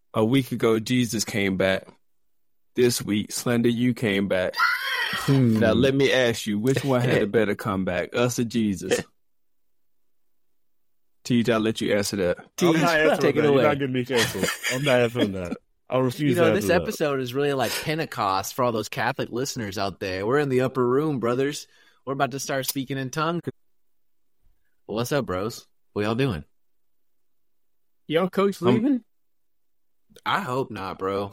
A week ago, Jesus came back. This week, Slender, you came back. Now, let me ask you, which one had a better comeback, us or Jesus? TJ, I'll let you answer that. I'm not answering Take it that. away. You're not getting me canceled. I'm not answering that. I refuse to answer This that. episode is really like Pentecost for all those Catholic listeners out there. We're in the upper room, brothers. We're about to start speaking in tongues. Well, what's up, bros? What y'all doing? Yo, coach leaving? I hope not, bro.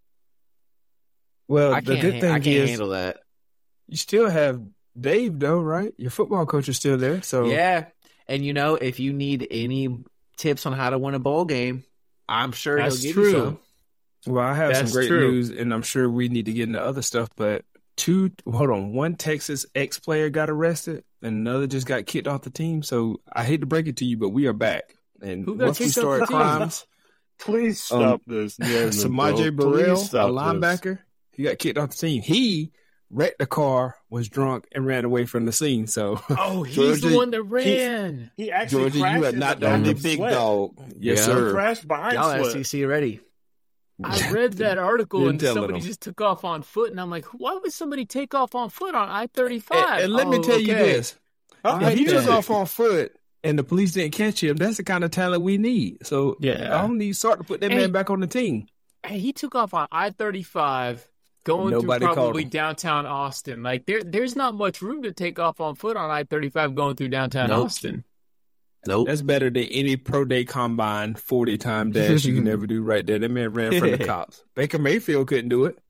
Well, I the can't, good thing I can't is handle that. you still have Dave, though, right? Your football coach is still there. So Yeah. And if you need any tips on how to win a bowl game, I'm sure That's he'll give true. you some. Well, I have That's some great true. news, and I'm sure we need to get into other stuff. But one Texas ex-player got arrested, and another just got kicked off the team. So I hate to break it to you, but we are back. And Who got once we kicked off start the team? crimes, Please stop this. Yeah, Samaje bro. Burrell, Please a stop linebacker, he got kicked off the team. He wrecked the car, was drunk, and ran away from the scene. So, Oh, he's Georgia, the one that ran. This. He actually Georgia, crashed you are in not the the only back of big Sweat. dog. Yes, Yeah. He sir. crashed behind Y'all Sweat. SEC ready. I read that article You're and telling somebody them. just took off on foot, and I'm like, why would somebody take off on foot on I-35? And let me tell you this. How If he could took you? off on foot and the police didn't catch him, that's the kind of talent we need. So Yeah. I don't need Sark to put that Hey. man back on the team. Hey, he took off on I-35 going Nobody through called probably him. downtown Austin. Like, there's not much room to take off on foot on I-35 going through downtown Nope. Austin. Nope. That's better than any pro day combine 40-time dash you can ever do right there. That man ran from the cops. Baker Mayfield couldn't do it.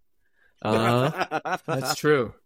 That's true.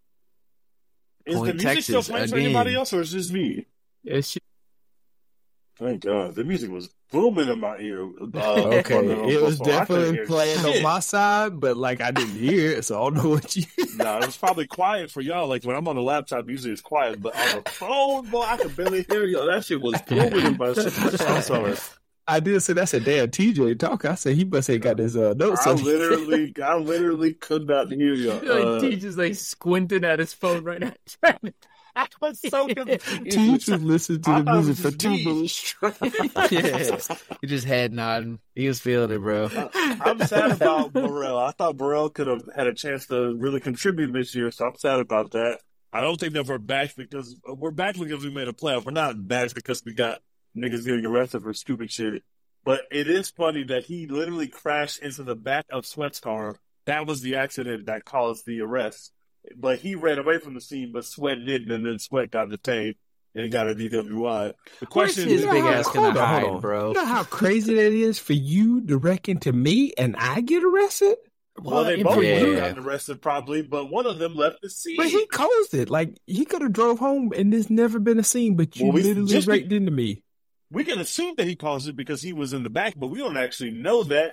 Is the Point music still Texas playing for again. anybody else, or is this me? It's Thank God. The music was booming in my ear. Okay, it was before. I couldn't definitely hear playing on shit. my side, but like I didn't hear it, so I don't know what you. No, it was probably quiet for y'all. Like when I'm on the laptop, usually it's quiet, but on the phone, boy, I could barely hear you. That shit was booming in my shit. I'm sorry. I did say that's a damn TJ talk. I said he must have got his notes. I on. literally could not hear you. like he just like squinting at his phone right now. I was so confused. Teach was listening to I the thought it music was for 2 me. minutes straight. Yeah. He just head nodding. He was feeling it, bro. I'm sad about Burrell. I thought Burrell could have had a chance to really contribute this year, so I'm sad about that. I don't think that we're back because we made a playoff. We're not back because we got niggas getting arrested for stupid shit. But it is funny that he literally crashed into the back of Sweat's car. That was the accident that caused the arrest. But he ran away from the scene, but Sweat didn't, and then Sweat got detained and got a DWI. The question his is, big ass gonna Hold on, hide, hold on. bro? You know how crazy that is for you to reckon to me and I get arrested? well, they and both for would have you- gotten arrested probably, but one of them left the scene. But he caused it. Like he could have drove home and there's never been a scene, but you Well, we literally just- raked into me. We can assume that he caused it because he was in the back, but we don't actually know that.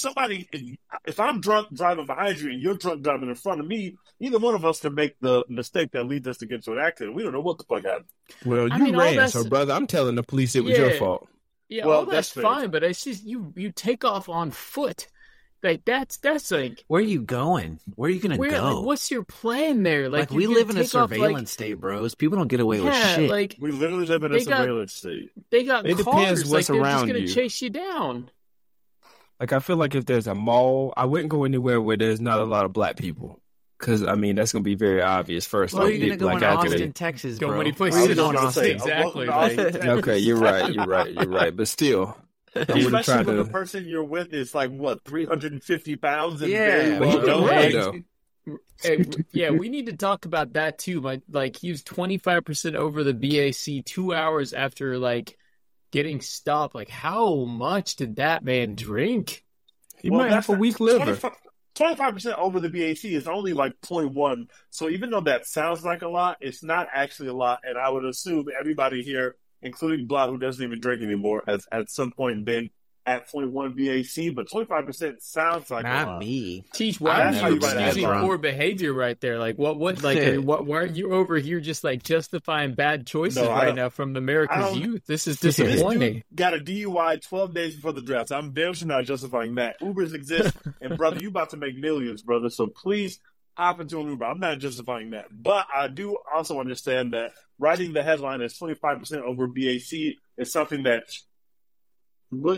If I'm drunk driving behind you and you're drunk driving in front of me, either one of us can make the mistake that leads us to get into an accident. We don't know what the fuck happened. Well, you I mean, all ran, that's- so brother, I'm telling the police it was your Yeah. fault. Yeah, Well, all that's that's fair. fine, but it's just you take off on foot. Like that's like Where are you going? Where are you gonna where go? like, what's your plan there? Like, Like we you live in a take off, surveillance state, bros. People don't get away with yeah, shit. like We literally live in a They got- surveillance state. they got It cars. depends Like what's they're around just gonna you. chase you down. Like I feel like if there's a mall, I wouldn't go anywhere where there's not a lot of black people. Because, I mean, that's going to be very obvious first. Where are like, you gonna big go in black Austin, activity. Texas, Go bro? many places. Where are you I was going, gonna Austin? say, Exactly, welcome to like- Austin, Okay, you're right. But still, I wouldn't try Especially when the to. person you're with is like, what, 350 pounds? And Yeah, very But well he can known? run, Hey, though. Hey, yeah, we need to talk about that too. He was 25% over the BAC 2 hours after getting stopped. Like, how much did that man drink? He Well, might have a that's weak liver. 25% over the BAC is only like 0.1. So even though that sounds like a lot, it's not actually a lot. And I would assume everybody here, including Blah, who doesn't even drink anymore, has at some point been at 0.1 BAC. But 25% sounds like a Not lot. me. Teach, why That's are how you you write that excusing down. poor behavior right there? Like, what, why are you over here just justifying bad choices No, I right don't- now from I America's don't- youth? This is This disappointing. dude got a DUI 12 days before the draft. I'm damn sure not justifying that. Ubers exist, and brother, you about to make millions, brother. So please hop into an Uber. I'm not justifying that, but I do also understand that writing the headline as 25% over BAC is something that looks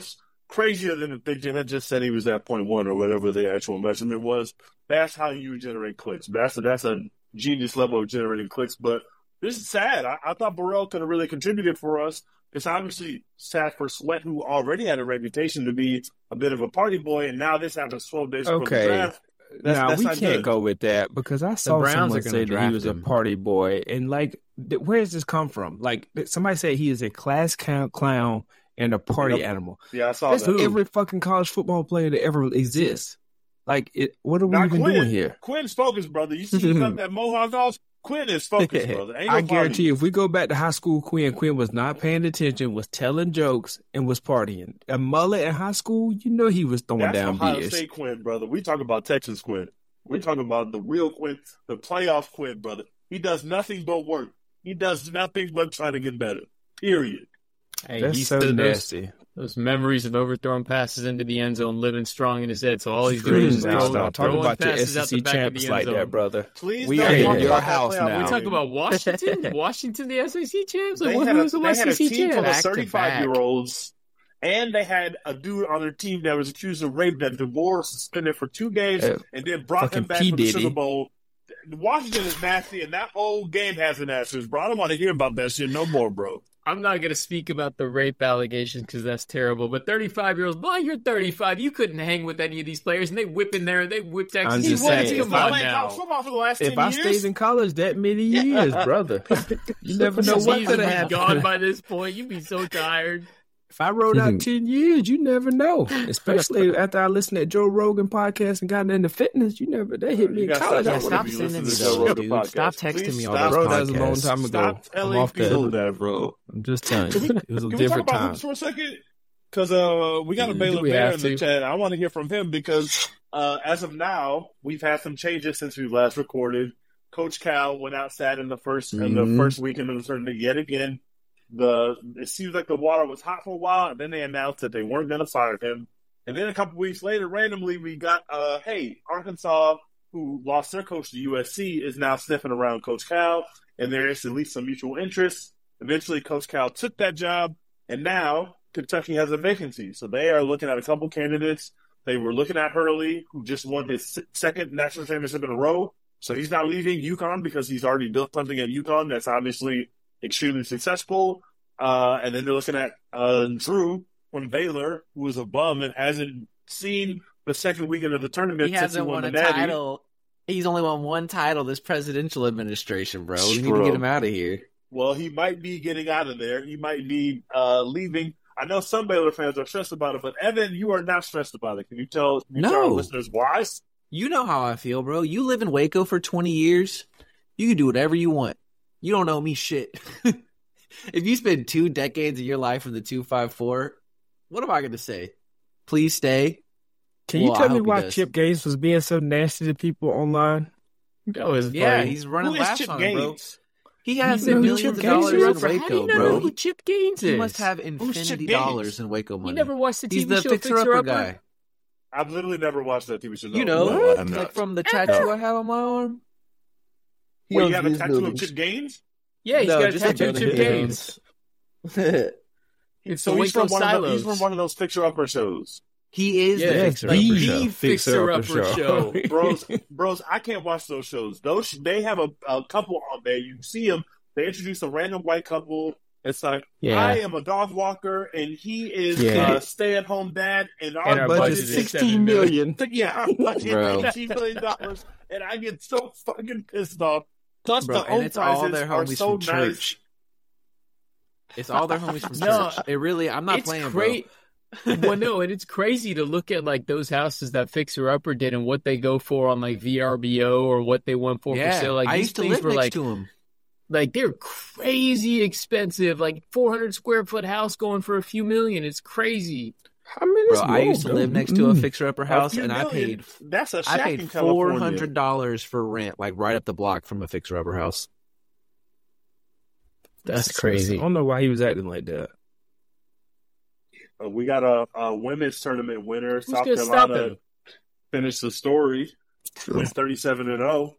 crazier than if they had just said he was at 0.1 or whatever the actual measurement was. That's how you generate clicks. That's a genius level of generating clicks. But this is sad. I thought Burrell could have really contributed for us. It's obviously sad for Sweat, who already had a reputation to be a bit of a party boy, and now this after 12 days before the draft. Now we not can't good. go with that because I saw Browns someone are gonna say that he draft was him. a party boy, and like, where does this come from? Like, somebody said he is a class clown and a party Yep. animal. Yeah, I saw That's that. every fucking college football player that ever exists. Like, what are we Now, even Quinn, doing here? Quinn's focused, brother. You see him cut that mohawk off? Quinn is focused, brother. Ain't no I guarantee party. you, if we go back to high school, Quinn was not paying attention, was telling jokes, and was partying. A mullet in high school, you know he was throwing That's down Ohio beers. State Quinn, brother. We talking about Texas Quinn. We're talking about the real Quinn, the playoff Quinn, brother. He does nothing but work. He does nothing but try to get better. Period. Hey, That's he's so still nasty. those memories of overthrowing passes into the end zone living strong in his head. So all he's Dude, doing is now throwing, stop talking throwing about your passes out the SEC back of the champs end like zone. that, brother. Please We don't are in talk your about that house playoff now. We game. talk about Washington, Washington, the SEC champs. Like, They had who's a the SEC team full of champs? 35-year-olds, and they had a dude on their team that was accused of rape that DeVore suspended for 2 games and then brought him fucking back P. for the Diddy. Super Bowl. Washington is nasty, and that whole game has an answers, bro. I don't want to hear about that shit no more, bro. I'm not going to speak about the rape allegations because that's terrible. But 35-year-olds, boy, you're 35. You couldn't hang with any of these players, and they whip in there, and they whip Texas. I'm just He saying, was if Come I- on playing now. college football for the last 10 If I years. stayed in college that many years, brother, you never know Your what knees could would have be gone happened. by this point. You'd be so tired. If I rode out 10 years, you never know. Especially after I listened to Joe Rogan podcast and got into fitness, that hit me You in gotta college. stop I Stop be would've- sending me listening to those, Joe Rogan dude. podcast. Stop texting Please me all stop. those Bro, that was a long podcasts. time ago. Stop I'm telling off people that. that, bro. I'm just telling you. It was a Can we talk different about time. hoops for a second? Because we got a Do Baylor we Bear have in the to? chat. I want to hear from him because as of now, we've had some changes since we last recorded. Coach Cal went outside in the first weekend of the tournament yet again. It seems like the water was hot for a while, and then they announced that they weren't going to fire him. And then a couple weeks later, randomly, we got Arkansas, who lost their coach to USC, is now sniffing around Coach Cal, and there is at least some mutual interest. Eventually, Coach Cal took that job, and now Kentucky has a vacancy. So they are looking at a couple candidates. They were looking at Hurley, who just won his second national championship in a row. So he's not leaving UConn because he's already built something at UConn that's obviously extremely successful. And then they're looking at Drew from Baylor, who is a bum and hasn't seen the second weekend of the tournament He since he hasn't won won the a Natty. title. He's only won one title this presidential administration, bro. We need to Bro. get him out of here. Well, he might be getting out of there. He might be leaving. I know some Baylor fans are stressed about it, but Evan, you are not stressed about it. Can you tell our listeners why? You know how I feel, bro. You live in Waco for 20 years. You can do whatever you want. You don't owe me shit. If you spend 2 decades of your life in the 254, what am I going to say? Please stay. Can you Well, I tell me hope he why does. Chip Gaines was being so nasty to people online? That was Yeah, funny. he's running Who is laps Chip on him, bro. Gaines? He has You know who millions Chip of Gaines dollars is? in How do you Waco, not know bro. who Chip Gaines is? He must have Chip infinity Gaines? dollars in Waco money. You never watched the TV He's the show fixer-upper Fixer guy. I've literally never watched that TV show. You No, know, I'm not. like from the tattoo I have on my arm. Well, you have a tattoo of Chip Gaines? Yeah, he's No, got a just tattoo a of Chip building. Gaines. It's So the he's Waco from, Silos. he's from one of those fixer-upper shows. He is Yeah, the that's fixer-upper the show. Fixer-upper show. Bros, I can't watch those shows. They have a couple on there. You see them. They introduce a random white couple. It's like, Yeah. I am a dog walker, and he is Yeah. a stay-at-home dad, and And our our budget Budget budget is is $16 million. yeah, our budget Bro. is $18 million, and I get so fucking pissed off. Plus, Bro, the and home it's all prices their are homies so from nice. church. It's all their homies from No, church. It really, I'm not It's playing, great. Well, no, and it's crazy to look at like those houses that Fixer Upper did and what they go for on like VRBO or what they went bro. for Yeah, sale. Like I these used to things live were next like to him. they're crazy expensive. Like 400 square foot house going for a few million. It's crazy. I mean, Bro, I used to live next to a fixer-upper house, few and I million, paid that's a shack in $400 California. for rent, like right up the block from a fixer-upper house. That's crazy. I don't know why he was acting like that. We got a women's tournament winner. South gonna stop Carolina him? finished the story with 37-0.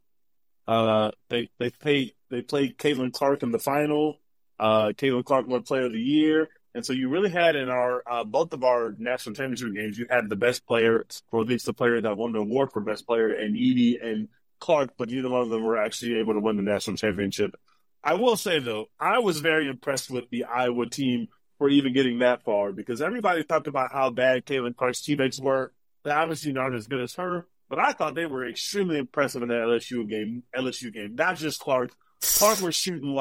They played Caitlin Clark in the final. Caitlin Clark won Player of the Year. And so you really had in our both of our national championship games, you had the best player, or at least the player that won the award for best player, and Edie and Clark, but neither one of them were actually able to win the national championship. I will say, though, I was very impressed with the Iowa team for even getting that far, because everybody talked about how bad Caitlin Clark's teammates were. They're obviously not as good as her, but I thought they were extremely impressive in that LSU game. Not just Clark. Clark was shooting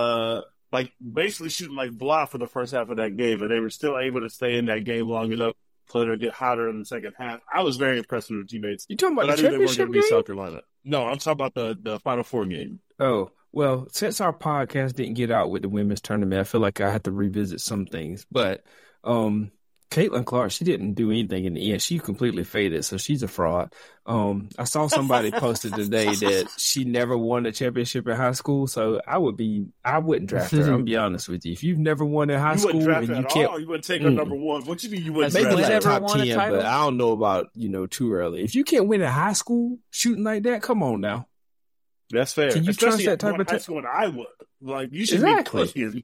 basically shooting like blah for the first half of that game, and they were still able to stay in that game long enough for them to get hotter in the second half. I was very impressed with their teammates. You talking about but the I knew they weren't championship going to beat game? South Carolina. No, I'm talking about the Final Four game. Oh, well, since our podcast didn't get out with the women's tournament, I feel like I had to revisit some things. But Caitlin Clark, she didn't do anything in the end. She completely faded, so she's a fraud. I saw somebody posted today that she never won a championship in high school, so I wouldn't draft her. I'll be honest with you. If you've never won in high You school wouldn't draft and her you at can't, all? You wouldn't take her number one? What you mean you wouldn't maybe draft like her? never top won a 10, title? but I don't know about too early. If you can't win in high school shooting like that, come on now. That's fair. Can you trust Especially that type of high school in Iowa? Like, you should Exactly. be pushing.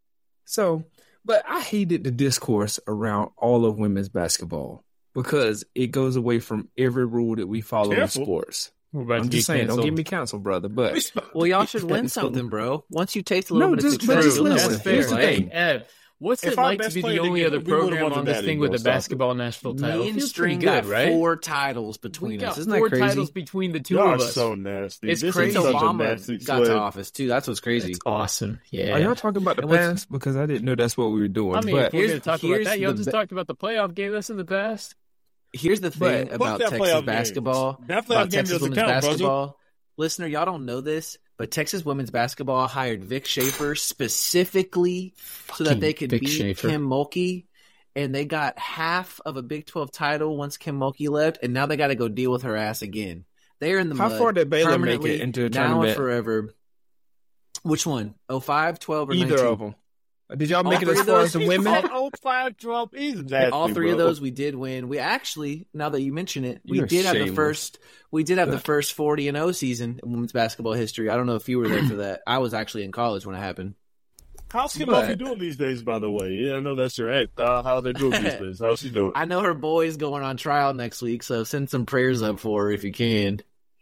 So, but I hated the discourse around all of women's basketball because it goes away from every rule that we follow in Careful. sports. We're about I'm to just get saying, don't canceled. get me canceled, brother. But Well, y'all should win something, bro. Once you taste a little No, bit of just- success, just you'll know listen. what it That's Here's feels the like. thing. Ev, what's If it our like to best be the player only didn't other get it, we would've program won on the this batting, thing with bro. a Stop it. basketball national title? Me It and feels pretty String good, got right? 4 titles We between got us. Isn't that 4 crazy? titles between the 2 Y'all of are us. so nasty. It's This crazy. is such a Obama nasty got to swing. office too. That's what's crazy. It's awesome. Yeah. are y'all talking about the And what's- past? Because I didn't know that's what we were doing. I mean, but if we're going to talk about here's that, y'all the just be- talked about the playoff game that's in the past. Here's the thing Fuck about that Texas playoff game. basketball. That playoff About game Texas doesn't women's count, brother. basketball. Listener, y'all don't know this, but Texas women's basketball hired Vic Schaefer specifically so that they could Vic beat Schaefer. Kim Mulkey, and they got half of a Big 12 title once Kim Mulkey left, and now they got to go deal with her ass again. They're in the how mud far did Baylor make permanently, it into a now and tournament? forever. Which one? 05, 12, or Either 19? of them. Did y'all All make it three as of far those? as the women? Oh, 5-12. He's All nasty, 3 of bro. those we did win. We actually, now that you mention it, we You're did have the shameless. first. We did have the first 40-0 season in women's basketball history. I don't know if you were there for that. I was actually in college when it happened. How's Kim But- Mulkey doing these days, by the way? Yeah, I know that's your ex. How are they doing these days? How's she doing? I know her boy's going on trial next week, so send some prayers up for her if you can.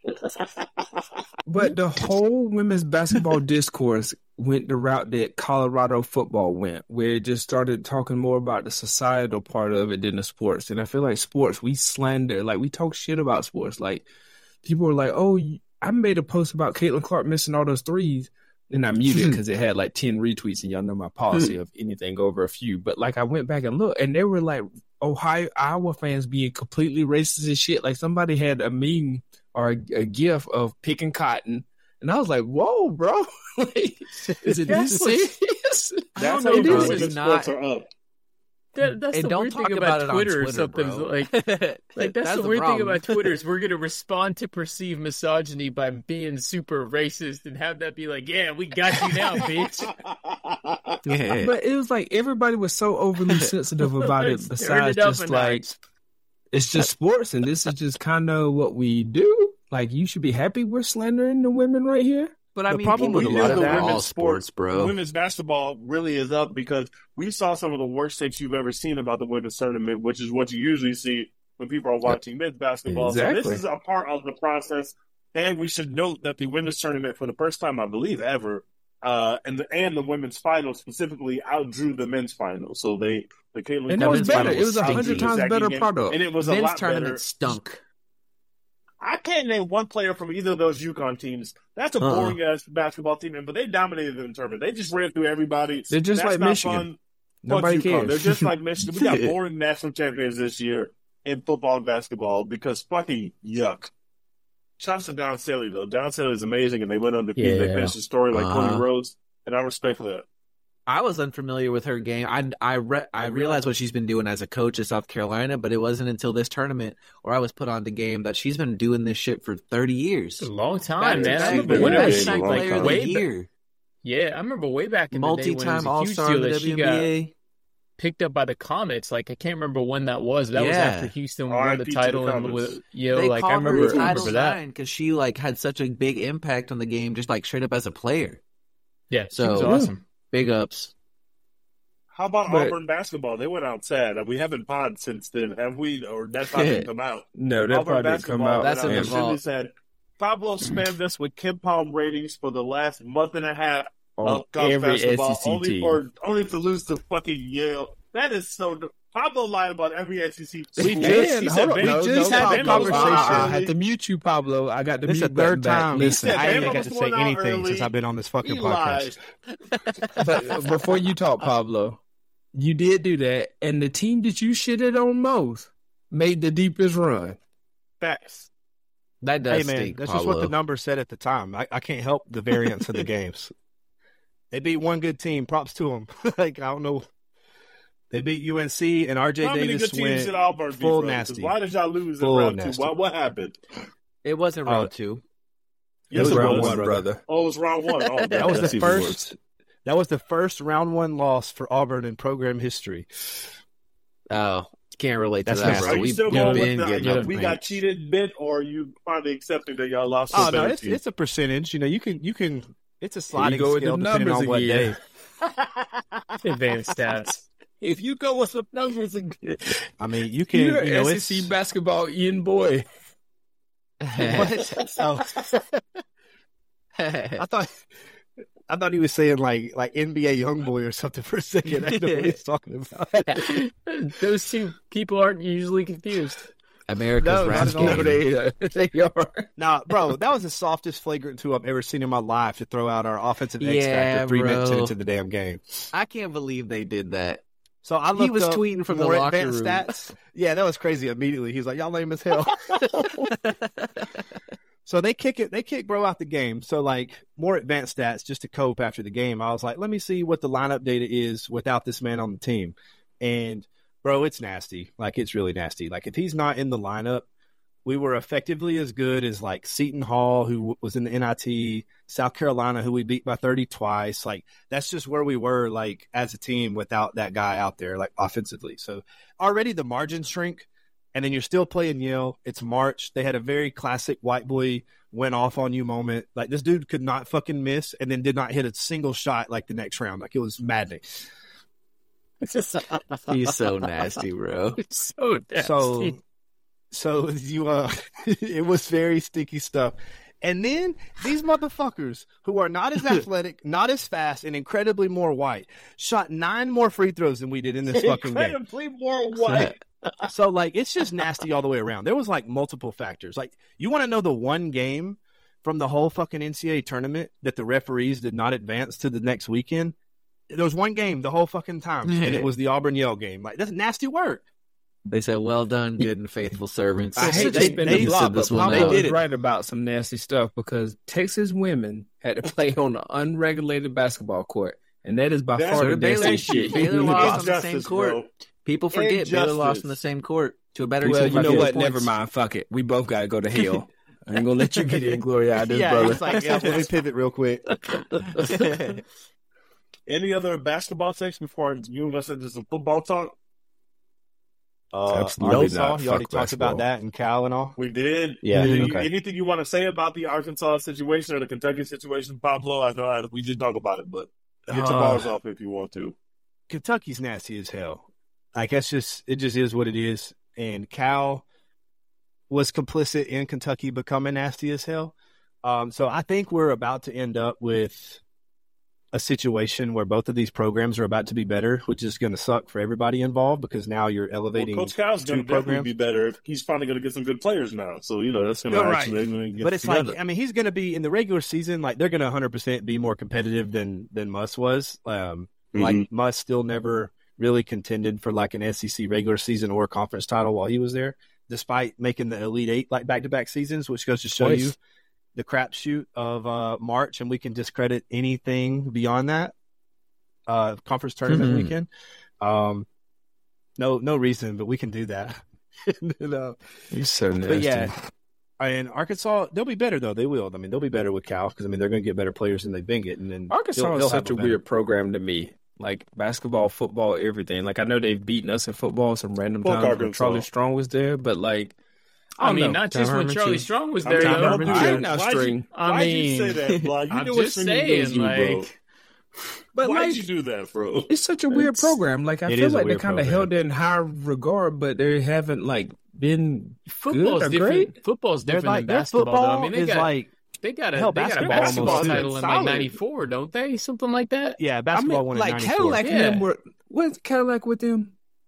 But the whole women's basketball discourse went the route that Colorado football went, where it just started talking more about the societal part of it than the sports. And I feel like sports, we slander, like we talk shit about sports. Like people were like, oh, I made a post about Caitlin Clark missing all those threes. And I muted because it had like 10 retweets, and y'all know my policy of anything over a few. But like I went back and looked, and they were like Iowa fans being completely racist and shit. Like somebody had a meme or a gif of picking cotton. And I was like, whoa, bro. Like, is it this serious? That's know, how bro. you It's women's not- sports are up. That's And the don't weird talk thing about about it Twitter on or Twitter, something. bro. Like that's the the weird thing problem. about Twitter is we're gonna respond to perceived misogyny by being super racist and have that be like, yeah, we got you now, bitch. Yeah. But it was like everybody was so overly sensitive about it, Turn besides it up just a like, notch. it's just sports, and this is just kind of what we do. Like, you should be happy we're slandering the women right here. But I The mean, problem people with a do lot that of for that- all sports, bro. Women's basketball really is up because we saw some of the worst takes you've ever seen about the women's tournament, which is what you usually see when people are watching men's basketball. So Exactly. this is a part of the process. And we should note that the women's tournament, for the first time, I believe, ever, and the women's final specifically outdrew the men's final. So the Caitlin And it was men's better. final It was was 100 stinky. times better product. And it was a Men's lot tournament better. stunk. I can't name one player from either of those UConn teams. That's a boring ass basketball team, but they dominated the tournament. They just ran through everybody. They're just That's like not Michigan. fun. Nobody Fuck UConn. cares. They're just like Michigan. We got boring national champions this year in football and basketball because fucking yuck. Shouts to Don Staley though. Don Staley is amazing, and they went undefeated. They Yeah. finished the story like Cody Uh-huh. Rhodes, and I respect that. I was unfamiliar with her game. I realized what she's been doing as a coach at South Carolina, but it wasn't until this tournament where I was put on the game that she's been doing this shit for 30 years. It's a long time, Back man. to I back. remember Yeah, whenever she's she a long player time. of the way year, yeah, I remember way back in the day when it was multi-time a huge All-Star in deal the that she got WNBA. picked up by the Comets. Like I can't remember when that was. That was Yeah. after Houston won R.I.P. the to the title and Comets. with yo, They like I called her remember, the Title that. IX because she like had such a big impact on the game, just like straight up as a player. Yeah, she So- was awesome. Big ups. How about But- Auburn basketball? They went out sad. We haven't pod since then, have we? Or that pod didn't come out. No, that Auburn probably didn't come basketball out. That's in the went out and vault. said, Pablo spammed us with Kim Palm ratings for the last month and a half On of college every basketball, SEC only team. to lose to fucking Yale. That is so. Pablo lied about every SEC team. We He just, said hold on, Bama- we he just said had Bama the was conversation. one out I had early. to mute you, Pablo. I got the This is the mute third button back. time Listen, said I ain't Bama even got was to say one out anything early. since I've been on this fucking He podcast. lied. but before you talk, Pablo, you did do that, and the team that you shitted on most made the deepest run. Facts. That does Hey man, stink, that's Pablo. just what the numbers said at the time. I can't help the variance of the games. They beat one good team. Props to them. Like I don't know. They beat UNC and RJ How many Davis good teams went did Auburn beat? full bro? 'Cause nasty. Why did y'all lose in Full round nasty. 2? What happened? It wasn't round 2. Yes, was it round was. one, brother. Oh, it was round 1. Oh, That was that's the even first. worse. That was the first round 1 loss for Auburn in program history. Oh, can't relate to That's that, nasty. bro. Are you We've still been going getting with the, up we got ranked. cheated bit, or are you finally accepting that y'all lost to Oh a no, better it's team? it's a percentage. You know, you can. It's a sliding go with scale the depending numbers on what again. day. Advanced stats. If you go with some numbers, I mean, you can. you're You know, an it's SEC basketball Ian boy. What? Oh, I thought he was saying like NBA YoungBoy or something for a second. I didn't know what he was talking about. Those two people aren't usually confused. America's No, rap not at all. game. They are. Nah, bro, that was the softest flagrant 2 I've ever seen in my life to throw out our offensive X Yeah, factor 3 minutes bro. into the damn game. I can't believe they did that. So I He looked was up tweeting from the more locker advanced room. stats. Yeah, that was crazy. Immediately, he was like, "Y'all lame as hell." So they kick bro out the game. So like more advanced stats just to cope after the game. I was like, let me see what the lineup data is without this man on the team. And bro, it's nasty. Like it's really nasty. Like if he's not in the lineup, we were effectively as good as like Seton Hall, who was in the NIT, South Carolina, who we beat by 30 twice. Like that's just where we were like as a team without that guy out there, like offensively. So already the margins shrink. And then you're still playing Yale. It's March. They had a very classic white boy went off on you moment. Like this dude could not fucking miss and then did not hit a single shot like the next round. Like it was maddening. He's so nasty, bro. It's so nasty. So you it was very sticky stuff. And then these motherfuckers who are not as athletic, not as fast, and incredibly more white shot 9 more free throws than we did in this fucking game. Incredibly more white. So like it's just nasty all the way around. There was like multiple factors. Like you want to know the one game from the whole fucking NCAA tournament that the referees did not advance to the next weekend? There was one game the whole fucking time, and it was the Auburn Yale game. Like that's nasty work. They said, "Well done, good and faithful servants." I hate to they- spin they the block, said but this one Pablo out. was right about some nasty stuff because Texas women had to play on an unregulated basketball court, and that is by That's far So the did Baylor. nastiest shit. Baylor you can lost on possibly- the same Injustice, court. bro. People forget Baylor lost Injustice. in the same court to a better Well, team. you by know 50 what? points. Never mind. Fuck it. We both got to go to hell. I ain't gonna let you get in glory out of this, Yeah, brother. it's like let me pivot real quick. Any other basketball takes before you and us into some football talk? Absolutely Arkansas, not. you already Fuck talked about basketball. that and Cal and all. We did. Yeah, Okay. Anything you want to say about the Arkansas situation or the Kentucky situation, Pablo? I know we did talk about it, but get your bars off if you want to. Kentucky's nasty as hell. Like it just is what it is. And Cal was complicit in Kentucky becoming nasty as hell. So I think we're about to end up with a situation where both of these programs are about to be better, which is going to suck for everybody involved because now you're elevating Coach Cal's going two to definitely programs. be better. He's finally going to get some good players now. So, that's going You're to right. actually get But it's together. like, I mean, he's going to be in the regular season, like they're going to 100% be more competitive than Muss was. Like Muss still never really contended for like an SEC regular season or conference title while he was there, despite making the Elite Eight like back-to-back seasons, which goes to show you the crapshoot of March, and we can discredit anything beyond that conference tournament weekend. No reason, but we can do that. You're so nasty. But yeah, and Arkansas, they'll be better though. They will. I mean, they'll be better with Cal because they're going to get better players than they've been getting. And Arkansas they'll is such have a weird program to me. Like basketball, football, everything. Like I know they've beaten us in football some random Fuck times when Arkansas. Charlie Strong was there, but like I don't mean, know. not just Tom when Herman, Charlie too. Strong was I'm there. Tom though. Herman, I too. ain't now Why'd you- string. I Why'd mean, you say that, Blah? You I'm knew what just string to use, saying, bro. like, But Why'd like, you do that, bro? it's such a weird program. Like I It feel is a like they weird kind of program. held it in high regard, but they haven't like been Football's good or different. great. Football's They're different like than their basketball. football Though. I mean, they is got like a basketball basketball title in like solid. '94, don't they? Something like that. yeah, I basketball mean, won in like 94. Cadillac and Yeah. them were. What's Cadillac with them?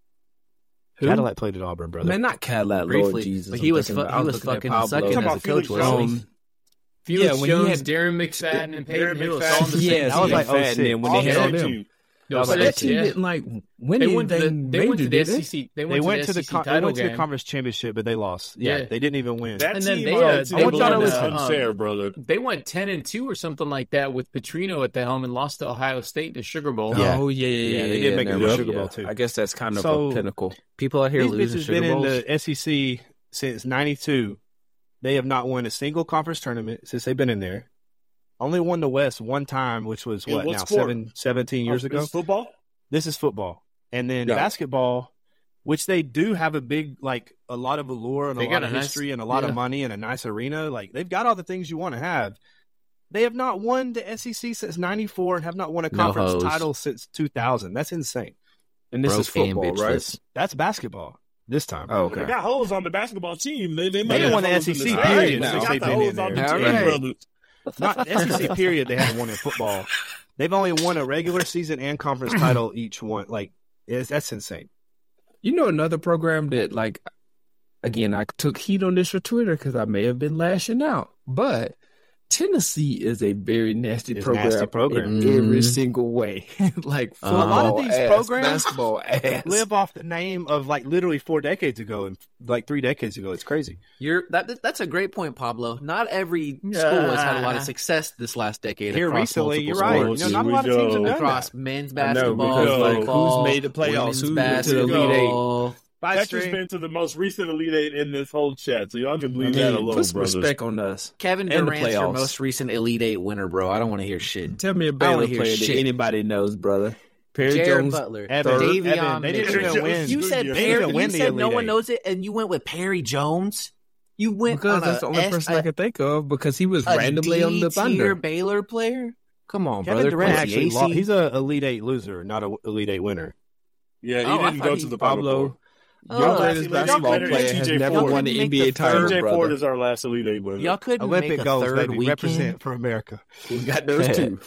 Who? Cadillac played at Auburn, brother. Man, not Cadillac. Lord Briefly, Jesus, but I'm he was thinking fu- about- I he was looking at fucking Pablo. sucking Talking as a about coach, Felix wasn't he? Jones. Felix when he Jones, had- Darren McFadden, and Peyton Darren Hillis McFadden. all on the same Yes, That was team. like McFadden, 06. then when All they had same them. team. That was But like that team yeah. didn't like win They went to anything the, they went major, to the did they? SEC. They They went went to to the the SEC they title went to the game. conference championship, but they lost. Yeah, Yeah. they didn't even win. That And then team, they, I want y'all to was listen. unfair, brother. They went 10-2 or something like that with Petrino at the helm and lost to Ohio State in the Sugar Bowl. Yeah. Oh yeah. They did make it to never the mind. Sugar Bowl, too. I guess that's kind of So- a pinnacle. People out here These losing bitches Sugar been in Bowls. the SEC since '92. They have not won a single conference tournament since they've been in there. Only won the West one time, which was In what what now sport? 17 years Oh, ago. it's football? This is football, and then Yeah. basketball, which they do have a big, like a lot of allure and They a got lot of a nice- history and a lot yeah. of money and a nice arena. Like they've got all the things you want to have. They have not won the SEC since '94 and have not won a No conference hose. title since 2000. That's insane. And this Broke is football, and right? bitchless. That's basketball this time. Oh, They okay. got holes on the basketball team. They They might have won the holes in SEC team. period They since got they've the been holes in on the there. team, All right. brother. Not SEC period. They haven't won in football. They've only won a regular season and conference title each one. Like that's insane. You know another program that, like, again, I took heat on this for Twitter because I may have been lashing out, but Tennessee is a very nasty It's a program, nasty program. in every Mhm. single way. Like A football lot of these ass, programs basketball ass. Live off the name of like literally 4 decades ago and like 3 decades ago. It's crazy. That's a great point, Pablo. Not every school has had a lot of success this last decade. Here across recently, multiple you're right. sports. You know, not a lot of teams have done across that. men's I know, basketball, because, like, football, who's made the playoffs? women's Who went to the Elite basketball. Texas been to the most recent Elite Eight in this whole chat, so y'all can I leave that mean, alone, put some brothers. respect on us. Kevin And the Durant's your playoffs. most recent Elite Eight winner, bro. I don't want to hear shit. Tell me a I don't Baylor wanna hear player that shit. anybody knows, brother. Perry Jared Jones. Butler, Evan, Davion Evan, they didn't Mitchell. even win. You said They didn't Perry. even win You the said Elite no one Eight. knows it, and you went with Perry Jones. You went Because on that's the only person I could think of because he was a randomly on the D-tier Thunder. Baylor player. Come on, Kevin brother. Durant Quincy actually Acey. lost. He's a Elite Eight loser, not a Elite Eight winner. Yeah, he Oh, I didn't thought go he- to the Final Pablo, Four. Oh, your y'all greatest actually- basketball y'all player has TJ never Ford. won the Y'all couldn't NBA make the title, TJ Ford brother. is our last Elite Eight winner. Y'all couldn't Olympic make a goals, third baby. weekend. Represent for America. We got those two.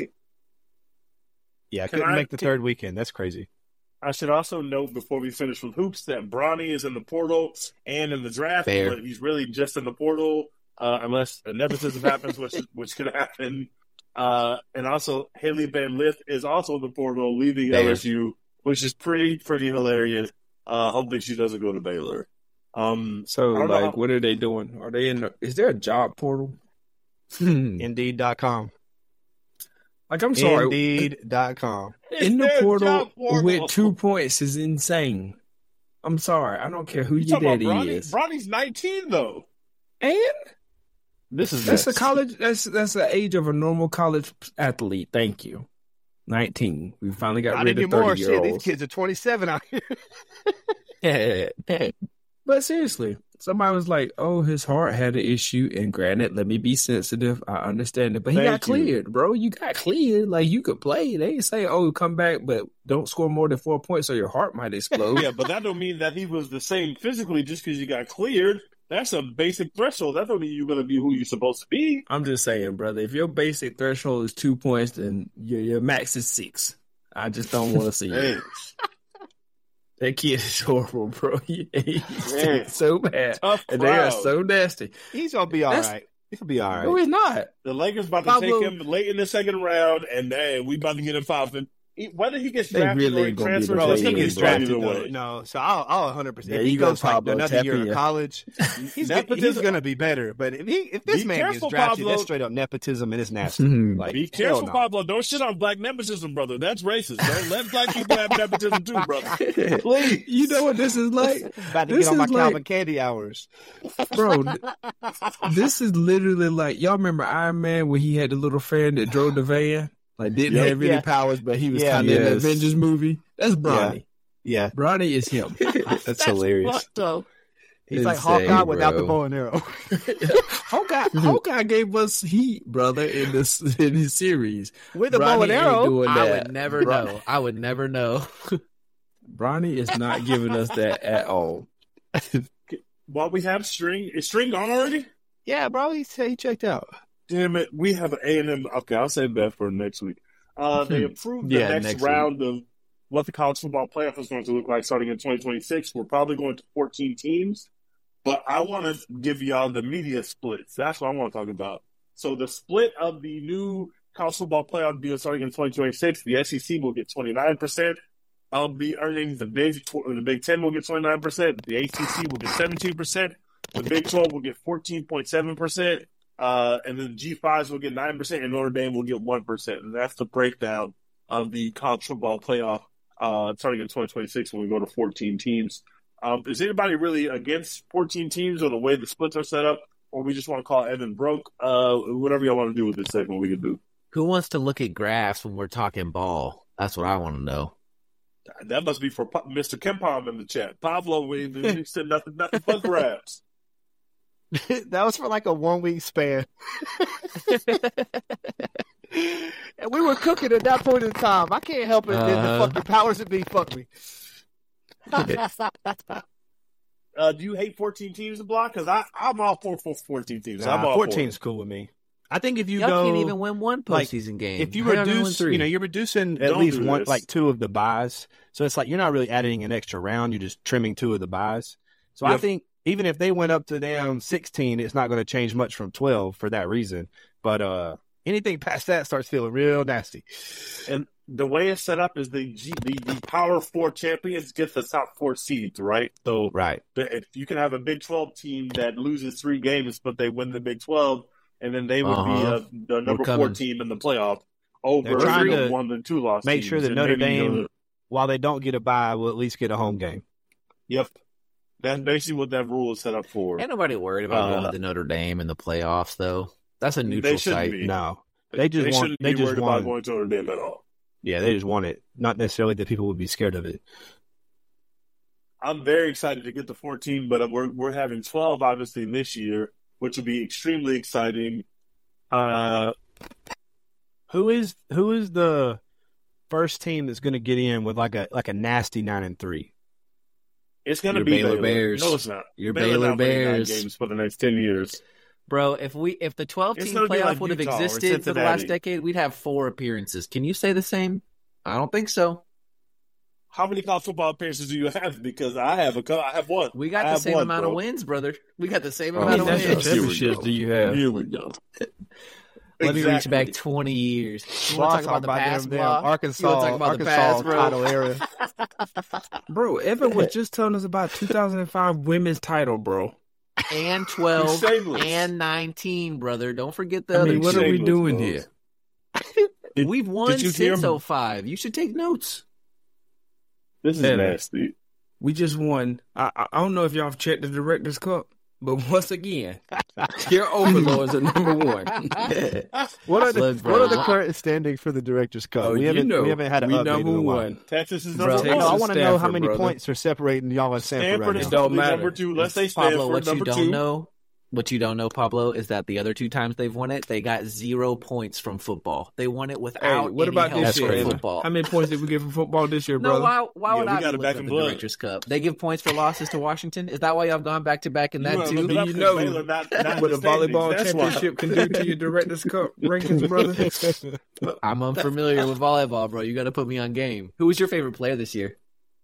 Yeah, Can couldn't I- make the third weekend. That's crazy. I should also note before we finish with hoops that Bronny is in the portal and in the draft, Fair. but he's really just in the portal unless a nepotism happens, which could happen. And also Haley Van Lith is also in the portal, leaving Fair. LSU, which is pretty hilarious. Hopefully she doesn't go to Baylor. So, I don't know like, how- what are they doing? Are they in? Is there a job portal? Indeed.com. Like, I'm sorry, Indeed.com. in the There's portal job portal. with 2 points is insane. I'm sorry, I don't care who You your talking about daddy Bronny? is. Bronny's 19 though. And This is that's a nuts. college. That's the age of a normal college athlete. Thank you. 19. We finally got Not rid of anymore. 30-year Shit, these olds. kids are 27 out here. But seriously, somebody was like, "Oh, his heart had an issue." And granted, let me be sensitive. I understand it, but he Thank got you. cleared, bro. You got cleared. Like, you could play. They ain't say, "Oh, come back, but don't score more than 4 points, or your heart might explode." Yeah, but that don't mean that he was the same physically just because you got cleared. That's a basic threshold. That don't mean you're going to be who you're supposed to be. I'm just saying, brother. If your basic threshold is 2 points, then your max is 6. I just don't want to see Hey, it. That kid is horrible, bro. He's Man. so bad, tough and they are crowd. so nasty. He's going to be all That's- right. He'll be all No, right. he's not. The Lakers about to Pablo- take him late in the second round, and hey, we about to get him popping. Whether he gets They drafted really or he ain't gonna be transfers, the Bro, if it's he going to be gets bro. drafted, either though, way. no. So I'll 100%. There If he you go, goes like Pablo, another tap year in of ya. college, he's Nepotism- going to be better. But if this Be man careful, gets drafted, Pablo. that's straight up nepotism and it's nasty. Mhm. Like, Be hell careful, no. Pablo. Don't shit on black nepotism, brother. That's racist. Don't let black people have nepotism too, brother. Please. You know what this is like, About to This get on my is like- Calvin Candy hours. bro? This is literally like, y'all remember Iron Man when he had the little fan that drove the van, like didn't Yep. have any Yeah. powers, but he was Yeah. kind of in the Yes. Avengers movie. That's Bronny. Yeah, Bronny is him. that's hilarious. fucked up. He's like Insane, Hawkeye without the bro. bow and arrow. Hawkeye gave us heat, brother, in his series. With a bow Bronny and ain't arrow. doing I that. would never know. I would never know. Bronny is not giving us that at all. While we have String, is String gone already? Yeah, bro. He said he checked out. Damn it, we have an A&M. Okay, I'll save that for next week. They approved the Yeah, next next round of what the college football playoff is going to look like starting in 2026. We're probably going to 14 teams, but I want to give y'all the media splits. That's what I want to talk about. So the split of the new college football playoff deal starting in 2026, the SEC will get 29% of the earnings. The Big Ten will get 29%. The ACC will get 17%. The Big 12 will get 14.7%. And then G5s will get 9%, and Notre Dame will get 1%. And that's the breakdown of the college football playoff starting in 2026 when we go to 14 teams. Is anybody really against 14 teams or the way the splits are set up, or we just want to call Evan broke? Whatever y'all want to do with this segment, we can do. Who wants to look at graphs when we're talking ball? That's what I want to know. That must be for Mr. Kempom in the chat. Pablo, we said nothing but grabs. That was for like a 1 week span. And we were cooking at that point in time. I can't help it. Then the fucking powers that be fuck me. Do you hate 14 teams to block? Because I'm all for 14 teams. I'm all 14 is cool with me. I think if you Y'all go, can't even win one postseason game. if you How y'all gonna win reduce, three? you're reducing at Don't least do one, this. like 2 of the buys. So it's like you're not really adding an extra round. You're just trimming 2 of the buys. So I Yep. think even if they went up to down 16, it's not going to change much from 12 for that reason. But anything past that starts feeling real nasty. And the way it's set up is the Power 4 champions get the top 4 seeds, right? So Right. if you can have a Big 12 team that loses 3 games, but they win the Big 12, and then they would be the number 4 coming. team in the playoff over They're trying the to 1 and 2 loss Make teams. sure that And Notre maybe, Dame, while they don't get a bye, will at least get a home game. Yep. That's basically what that rule is set up for. Ain't nobody worried about going to Notre Dame in the playoffs, though. That's a neutral shouldn't site. be. No. They just want, shouldn't they be just worried about want, going to Notre Dame at all. yeah, they just want it. Not necessarily that people would be scared of it. I'm very excited to get to 14, but we're having 12 obviously this year, which will be extremely exciting. Who is the first team that's going to get in with like a nasty 9-3? It's going to Your be Baylor Bears. No, it's not. Your Baylor Baylor not winning 9 Bears. games for the next 10 years. Bro, if the 12 It's team gonna be playoff like would have Utah or existed for the last Cincinnati. decade, we'd have 4 appearances. Can you say the same? I don't think so. How many college football appearances do you have? Because I have one. We got I the have same one, amount bro. of wins, brother. We got the same How amount many of national wins. Here we championships go. do you have? Here we go. Let me reach Exactly. back 20 years. You want to talk about the past, them bro? Arkansas, You want to talk about the past, bro? title era. Bro, Evan was just telling us about 2005 women's title, bro. And 12 Shameless. and 19, brother. Don't forget the I mean, other what are we shameless, doing bro. here? We've won did you hear since him? 05. You should take notes. This is Evan. nasty. We just won. I don't know if y'all have checked the Directors Cup, but once again, your overlords are number 1. What are the Look, bro. current standings for the Directors Cup? Oh, we you haven't know, had an we update number in a while. 1. Texas is Bro, number No, Texas, I one. want to know how Stanford, many brother. points are separating y'all and Stanford Stanford right is now. Don't definitely matter. number 2. Let's say Pablo, Stanford what you number don't 2. know, Pablo, is that the other 2 times they've won it, they got 0 points from football. They won it Hey, without what any about help this year, from Evan? football. How many points did we get from football this year, No, brother? why would Yeah, we I got be it back looking in at the blood. Directors Cup? They give points for losses to Washington. Is that why y'all have gone back to back in that You too? looked it Do up you 'cause know Baylor not What a in the standings. volleyball That's why. championship can do to your Directors Cup rankings, brother? I'm unfamiliar with volleyball, bro. You got to put me on game. Who was your favorite player this year?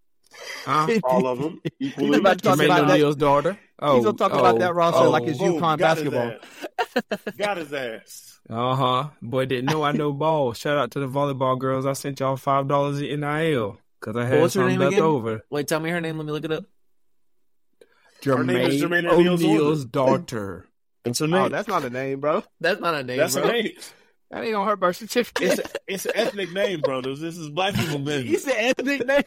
All of them He's equally. about to talk Jermaine about that. O'Neal's daughter. He's gonna talk about that roster like it's Boom, UConn got his basketball. ass. Got his ass. Boy, didn't know I know ball. Shout out to the volleyball girls. I sent y'all $5 in NIL because I had What's her some name left again? over. Wait, tell me her name. Let me look it up. Her name is Jermaine Jermaine O'Neal's O'Neal's daughter. It's her Oh, name. that's not a name, bro. That's not a name, That's bro. her name. That ain't on her birth certificate. It's an ethnic name, brothers. This is black people He business. said ethnic name.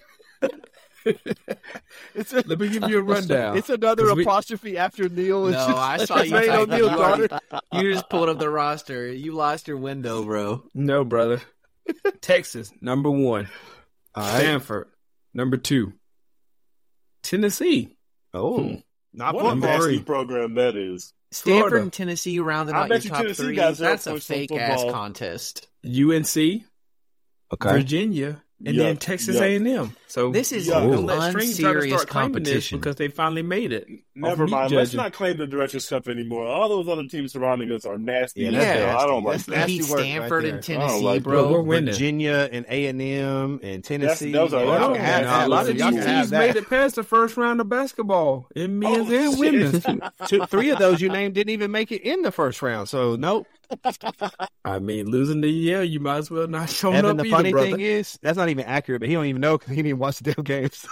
It's a, Let me give you a rundown. it's another 'Cause we- apostrophe after Neil. It's No, just, I saw you Jermaine type O'Neal's that. daughter. You just pulled up the roster. You lost your window, bro. No, brother. Texas, number 1. All right. Stanford, number 2. Tennessee, Oh, Not What a football. nasty program that is. Stanford Florida. and Tennessee rounding I out bet your you top Tennessee three. got 0 That's a points on fake ass football. contest. UNC, Okay. Virginia, and then Yuck, Texas yuck. A&M. So This is don't let Stream try to unserious start claiming this competition. because they finally made it. Never Off meat mind. Let's judging. not claim the Directors Cup anymore. All those other teams surrounding us are nasty. Yeah, as that's hell. nasty. I don't like That's that. They nasty beat work right Stanford there. and Tennessee, like bro. We're winning. Virginia and A&M and Tennessee. Those are- Y'all y'all can have can have that. a lot of Y'all these can have teams that. made it past the first round of basketball in men's Oh, and shit. women's. 3 of those you named didn't even make it in the first round. So nope. I mean, losing to Yale, you might as well not show Evan, up the either, funny brother. thing is, that's not even accurate, but he don't even know because he didn't even watch the damn games.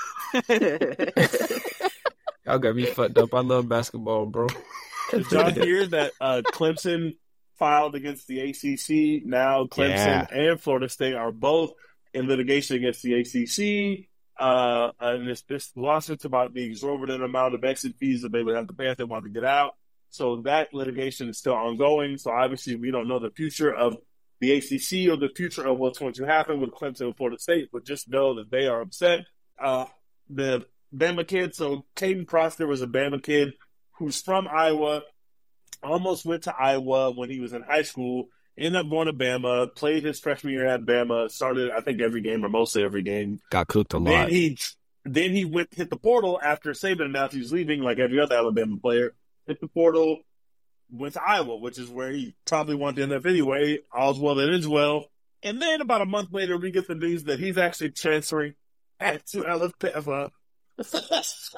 Y'all got me fucked up. I love basketball, bro. Did y'all hear that Clemson filed against the ACC? Now Clemson and Florida State are both in litigation against the ACC. And this lawsuit's about the exorbitant amount of exit fees that they would have to pay if they want to get out. So that litigation is still ongoing. So obviously we don't know the future of the ACC or the future of what's going to happen with Clemson and Florida State, but just know that they are upset. The Bama kid, so Caden Prosper was a Bama kid who's from Iowa, almost went to Iowa when he was in high school, ended up going to Bama, played his freshman year at Bama, started, I think, every game or mostly every game. Got cooked a Then he hit the portal after Saban announced he was leaving, like every other Alabama player. Hit the portal, went to Iowa, which is where he probably wanted to end up anyway. All's well that ends well. And then about a month later, we get the news that he's actually transferring back to Alabama. It's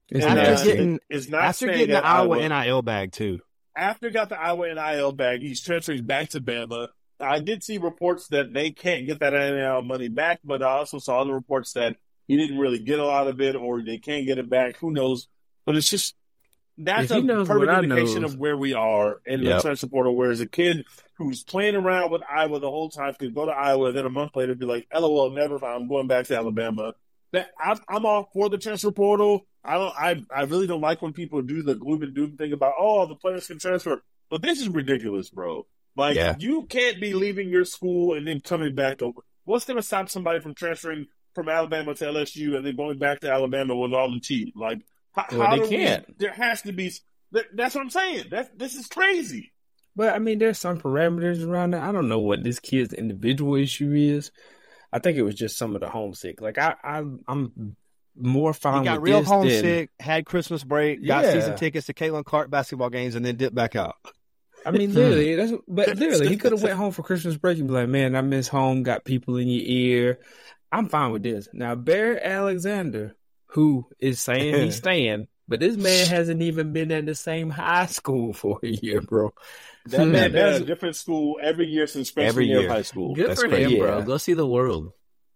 After is not After staying getting at the Iowa NIL bag, too. After got the Iowa NIL bag, he's transferring back to Bama. I did see reports that they can't get that NIL money back, but I also saw other reports that he didn't really get a lot of it or they can't get it back. Who knows? But it's just, that's If he a knows perfect what I indication know. of where we are in the transfer portal, whereas a kid who's playing around with Iowa the whole time could go to Iowa, then a month later be like, LOL, never mind, I'm going back to Alabama. I'm all for the transfer portal. I really don't like when people do the gloom and doom thing about, oh, the players can transfer. But this is ridiculous, bro. Like, you can't be leaving your school and then coming back over. What's going to stop somebody from transferring from Alabama to LSU and then going back to Alabama with all the cheat? Like, how they can't. There has to be. That's what I'm saying. This is crazy. But I mean, there's some parameters around it. I don't know what this kid's individual issue is. I think it was just some of the homesick. Like I'm more fine He got with real this homesick, had Christmas break, got Yeah. season tickets to Caitlin Clark basketball games, and then dipped back out. I mean, literally, he could have went home for Christmas break and be like, "Man, I miss home. Got people in your ear. I'm fine with this." Now, Barrett Alexander, who is saying he's staying, but this man hasn't even been at the same high school for a year, bro. That man been at a different school every year since freshman year of high school. Good That's for crazy. him, bro. Yeah. Go see the world.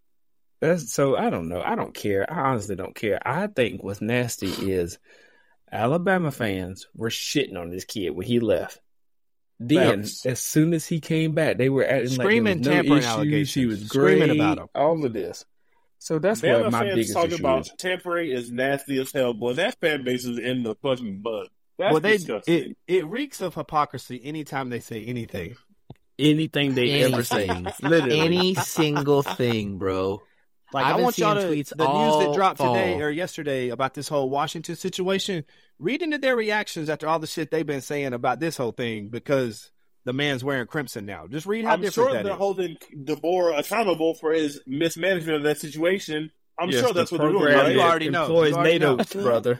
So I don't know. I don't care. I honestly don't care. I think what's nasty is Alabama fans were shitting on this kid when he left. Then, Facts. as soon as he came back, they were acting Screaming like there was tampering no issues. allegations. He was great. Screaming about him. All of this. So that's Bama what my fans biggest talking issue about is. tampering is nasty as hell, boy. That fan base is in the fucking bud. That's disgusting. it reeks of hypocrisy anytime they say anything. Anything they ever say, Anything. literally. Any single thing, bro. Like I've I been want y'all to seeing the tweets news all that dropped fall. today or yesterday about this whole Washington situation. Read into their reactions after all the shit they've been saying about this whole thing because the man's wearing crimson now. Just read how I'm different sure that they're is. holding DeBoer accountable for his mismanagement of that situation. I'm Yes, sure that's the what they're doing, program right? You already know. employs You already know. NATO's, brother.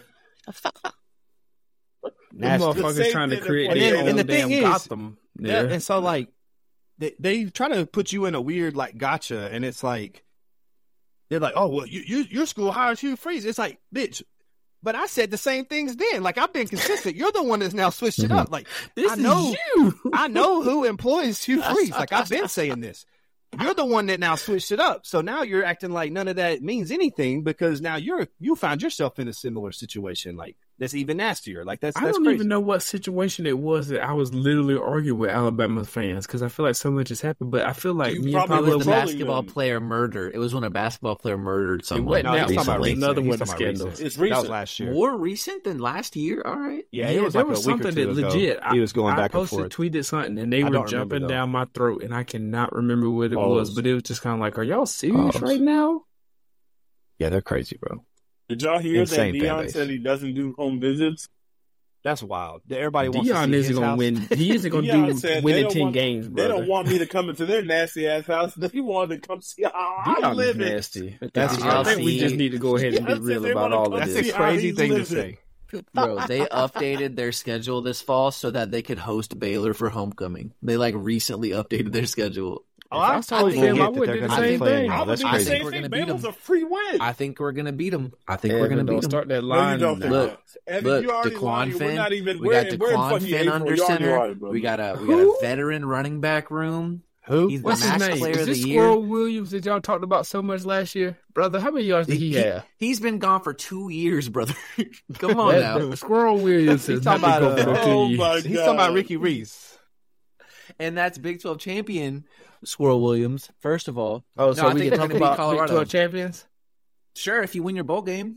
The Nasty. motherfuckers Same trying to thing create that- their and own the damn thing is, Gotham. Yeah, Yeah. and so like they try to put you in a weird like gotcha, and it's like they're like, oh well, your school hires Hugh Freeze. It's like, bitch, but I said the same things then. Like I've been consistent. You're the one that's now switched it up. Like This I know, is you. I know who employs Hugh Freeze. Like I've been saying this. You're the one that now switched it up. So now you're acting like none of that means anything because now you found yourself in a similar situation. Like that's even nastier. Like that's I don't crazy. even know what situation it was that I was literally arguing with Alabama fans because I feel like so much has happened. But I feel like You me and probably It Pablo was the trolling basketball them. player murder. It was when a basketball player murdered someone. wasn't No, that he's talking about recently. recent. Another He's one of talking about scandals. recent. It's That recent. was last year. More recent than last year. All right. Yeah, it was there like was a week or something two that ago. legit. He was going I back and posted, forth. tweeted something, and they I were don't remember, jumping though. down my throat, and I cannot remember what it Pause. was. But it was just kind of like, "Are y'all serious Pause. right now?" Yeah, they're crazy, bro. Did y'all hear Insane that fan Deion base. said he doesn't do home visits? That's wild. Everybody wants to Dion see isn't his gonna house. win. He isn't gonna Deion do said winning they don't 10 want- games, They brother. don't want me to come into their nasty ass house. They wanted to come see how I Dion is live it. nasty. That's I think we true. just need to go ahead and be Deion said real they about wanna all come of That's see a this. how crazy he thing to lives it. say. Bro, they updated their schedule this fall so that they could host Baylor for homecoming. They like recently updated their schedule. If I was I told forget them, I that would they're do the gonna be same playing thing. now. I would That's do the crazy. same We're thing. gonna beat Baylor's them. a free win. I think we're gonna beat them. I think we're Evan, gonna beat don't them. start that No, you line don't now. think Look, that. Evan, Look, you already DeQuan lying. We're Finn. not even. We We're got in DeQuan fucking Finn April. under Y'all center. right, brother. We got a Who? veteran running back room. Who? He's the What's his match name? player Is of the this year. Squirrel Williams that y'all talked about so much last year? Brother, how many yards did he have? He's been gone for 2 years, brother. Come on now. Squirrel Williams He's is talking not about, to go for oh 2 my years. He's talking about Ricky Reese. And that's Big 12 champion Squirrel Williams, first of all. Oh, so No, I we think can they're talk gonna beat about Colorado. Big 12 champions? Sure, if you win your bowl game.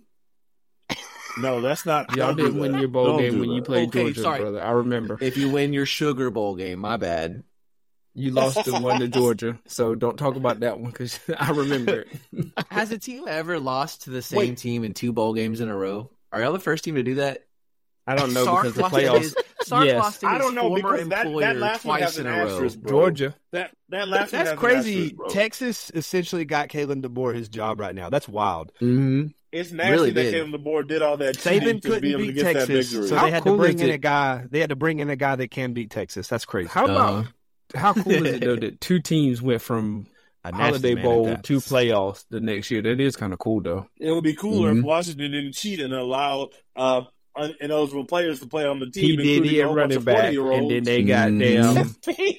No, that's not. Y'all don't do didn't win that. your bowl Don't game do when you that. played Okay, Georgia, sorry. brother. I remember. If you win your Sugar Bowl game, my bad. You lost the one to Georgia, so don't talk about that one because I remember it. Has a team ever lost to the same team in 2 bowl games in a row? Are y'all the first team to do that? I don't know Sark because the lost to playoffs. Sark Yes. lost to his I don't know former because that employer last one twice has in an a row. asterisk, bro. Georgia. That last one has That's an crazy. asterisk, bro. Texas essentially got Kalen DeBoer his job right now. That's wild. Mm-hmm. It's nasty Really that did. Kevin DeBoer did all that cheating Saban to be couldn't able to beat get that Texas, victory. so How they had cool to bring is in it? a guy. They had to bring in a guy that can beat Texas. That's crazy. How about how cool is it though that 2 teams went from A nasty Holiday man Bowl at that. to playoffs the next year? That is kind of cool though. It would be cooler Mhm. if Washington didn't cheat and allow ineligible players to play on the He team. did including he a whole bunch running of back, 40-year-olds. and then they got damn.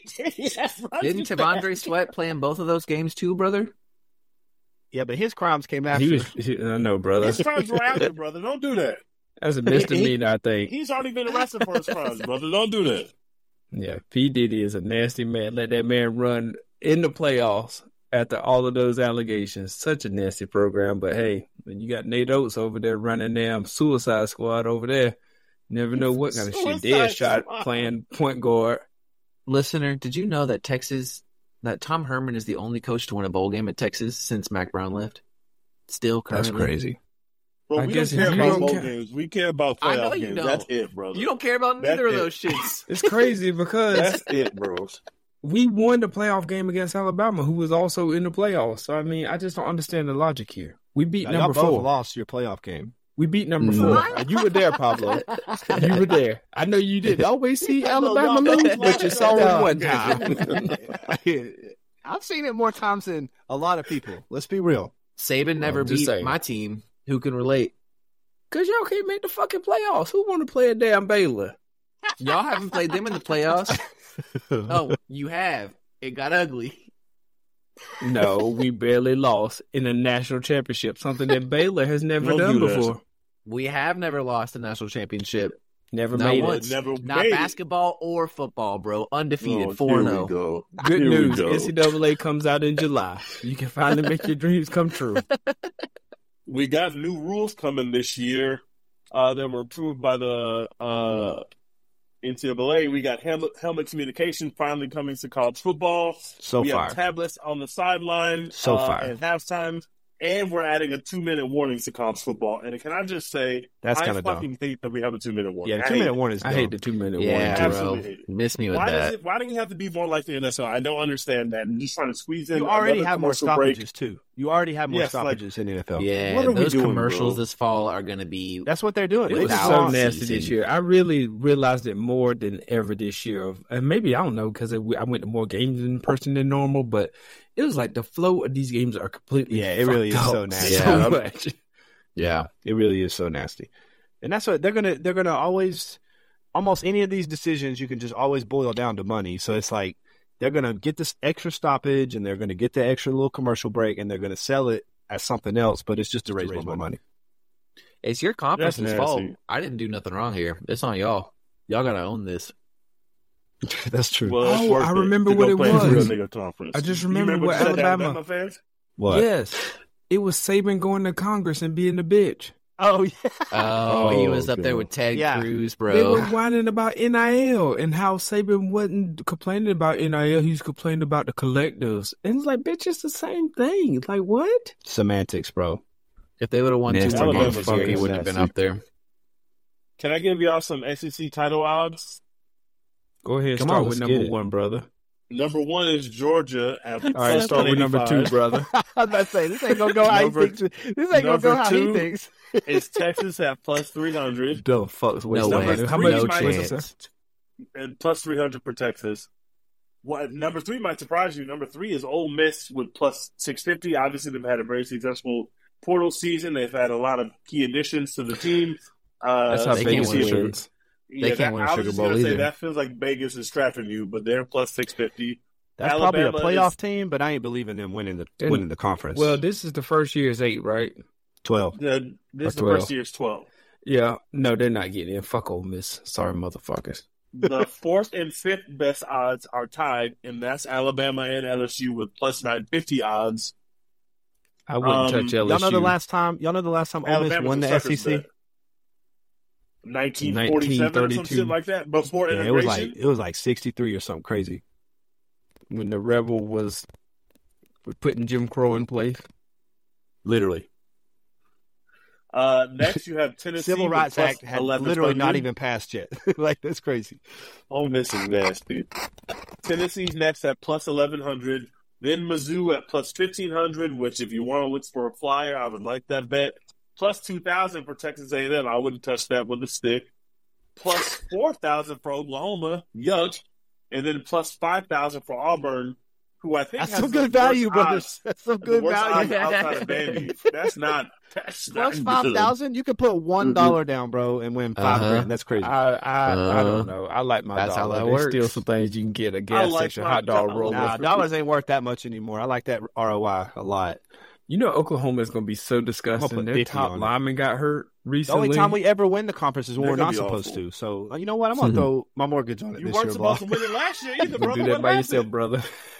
Didn't Tavondre Sweat play in both of those games too, brother? Yeah, but his crimes came after. I know, brother. His crimes were after, brother. Don't do that. That's a misdemeanor, I think. He's already been arrested for his crimes, brother. Don't do that. Yeah, P. Diddy is a nasty man. Let that man run in the playoffs after all of those allegations. Such a nasty program. But hey, when you got Nate Oates over there running damn Suicide Squad over there, never know what kind of shit. Dead shot playing point guard. Listener, did you know that Tom Herman is the only coach to win a bowl game at Texas since Mac Brown left? Still currently. Bro, I we guess don't care if you about don't bowl care- games. We care about I know playoff you games. don't. That's it, brother. You don't care about That's neither of it. those shits. It's crazy because That's it, bro. we won the playoff game against Alabama, who was also in the playoffs. So, I mean, I just don't understand the logic here. We beat Now, y'all number both 4. lost your playoff game. We beat number 4. You were there, Pablo. You were there. I know you didn't always see Alabama lose, but you saw it one time. I've seen it more times than a lot of people. Let's be real. Saban never I'm just beat saying. my team. Who can relate? Because y'all can't make the fucking playoffs. Who want to play a damn Baylor? Y'all haven't played them in the playoffs. Oh, you have. It got ugly. No, we barely lost in a national championship, something that Baylor has never Don't done do that. before. We have never lost a national championship. Never Not made once. it. Never Not made it. basketball or football, bro. Undefeated, Oh, 4-0. here we go. Good Here we news. go. NCAA comes out in July. You can finally make your dreams come true. We got new rules coming this year that were approved by the NCAA. We got helmet communication finally coming to college football. So we far. have tablets on the sideline So far. at halftime. And we're adding a 2-minute warning to college football. And can I just say, That's I kinda dumb. fucking hate that we have a 2-minute warning. Yeah, I the hate 2-minute it. warning is I hate the 2-minute Yeah, warning. bro. Absolutely hate it. Miss me with that. Why do you have to be more like the NFL? I don't understand that. You're just trying to squeeze in. You already another have more commercial break. stoppages, too. You already have more Yes, like- stoppages in the NFL. Yeah, What are we those doing, commercials bro? this fall are going to be. That's what they're doing. It It was was so our nasty season. this year. I really realized it more than ever this year. And maybe, I don't know, because I went to more games in person than normal, but it was like the flow of these games are completely Yeah, it really fucked is so up nasty. so Yeah. much. Yeah. It really is so nasty. And that's what they're gonna always, almost any of these decisions you can just always boil down to money. So it's like they're gonna get this extra stoppage and they're gonna get the extra little commercial break and they're gonna sell it as something else, but it's just to raise more money. It's your conference's That's fault. nasty. I didn't do nothing wrong here. It's on y'all. Y'all got to own this. That's true. Well, it's Oh, worth I it remember to what go it play in the was. real nigga conference. I just You remember what you said to Alabama- fans? What? Yes. It was Saban going to Congress and being a bitch. Oh yeah. Oh, he was up there God. with Ted Yeah. Cruz, They were bro. whining about NIL and how Saban wasn't complaining about NIL. He was complaining about the collectives. And it's like, bitch, it's the same thing. Like, what? Semantics, bro. If they would have won two Nasty more games Alabama's this year, he fucking wouldn't have been nasty. up there. Can I give y'all some SEC title odds? Go ahead, Come start on, with let's number get it. 1, brother. Number 1 is Georgia at All right, start with number 2, brother. I was about to say, this ain't going to go how he Number- thinks. This ain't going to go number how two. he thinks. It's Texas at plus 300 The fuck's No way. How No much? chance. and plus 300 for Texas. What number 3 might surprise you. Number 3 is Ole Miss with plus 650. Obviously, they've had a very successful portal season. They've had a lot of key additions to the team. That's how They Vegas can't win a wins. They can't win a I was Sugar just Bowl gonna say either. that feels like Vegas is trapping you, but they're plus 650. That's Alabama probably a playoff is- team, but I ain't believing them winning the And- conference. Well, this is the first year's 8, right? 12. This Or is the 12. first year's 12. Yeah. No, they're not getting in. Fuck Ole Miss. Sorry, motherfuckers. The 4th and 5th best odds are tied, and that's Alabama and LSU with plus 950 odds. I wouldn't touch LSU. Y'all know the last time Ole Miss Alabama's won a the sucker's SEC? bet. 1947 or some 1932. shit like that before Yeah, integration. it was like 63 or something crazy. When the rebel was putting Jim Crow in place. Literally. Next, you have Tennessee. Civil with Rights plus Act had 1100. literally not even passed yet. Like, that's crazy. Ole Miss is nasty. Tennessee's next at plus 1100. Then Mizzou at plus 1500, which if you want to look for a flyer, I would like that bet. Plus 2000 for Texas A&M. I wouldn't touch that with a stick. Plus 4,000 for Oklahoma. Yuck. And then plus 5,000 for Auburn, who I think That's has some the good value, worst brothers. odds- That's some the good worst odds value. outside of Vandy. That's not Plus good. 5,000, you could put $1 down, bro, and win $5,000. That's crazy. I don't know. I like my That's how dollar. that There's works. still some things you can get a gas like station my hot dog dollar. roll. Nah, dollars ain't worth that much anymore. I like that ROI a lot. You know Oklahoma is going to be so disgusting. put Their 50 top on it. lineman got hurt The recently. only time we ever win the conference is when They're we're gonna not be supposed awful. to. So, you know what? I'm going to throw my mortgage on it You this weren't year, supposed boss. to win it last year either, You brother. do that What by happened? yourself, brother.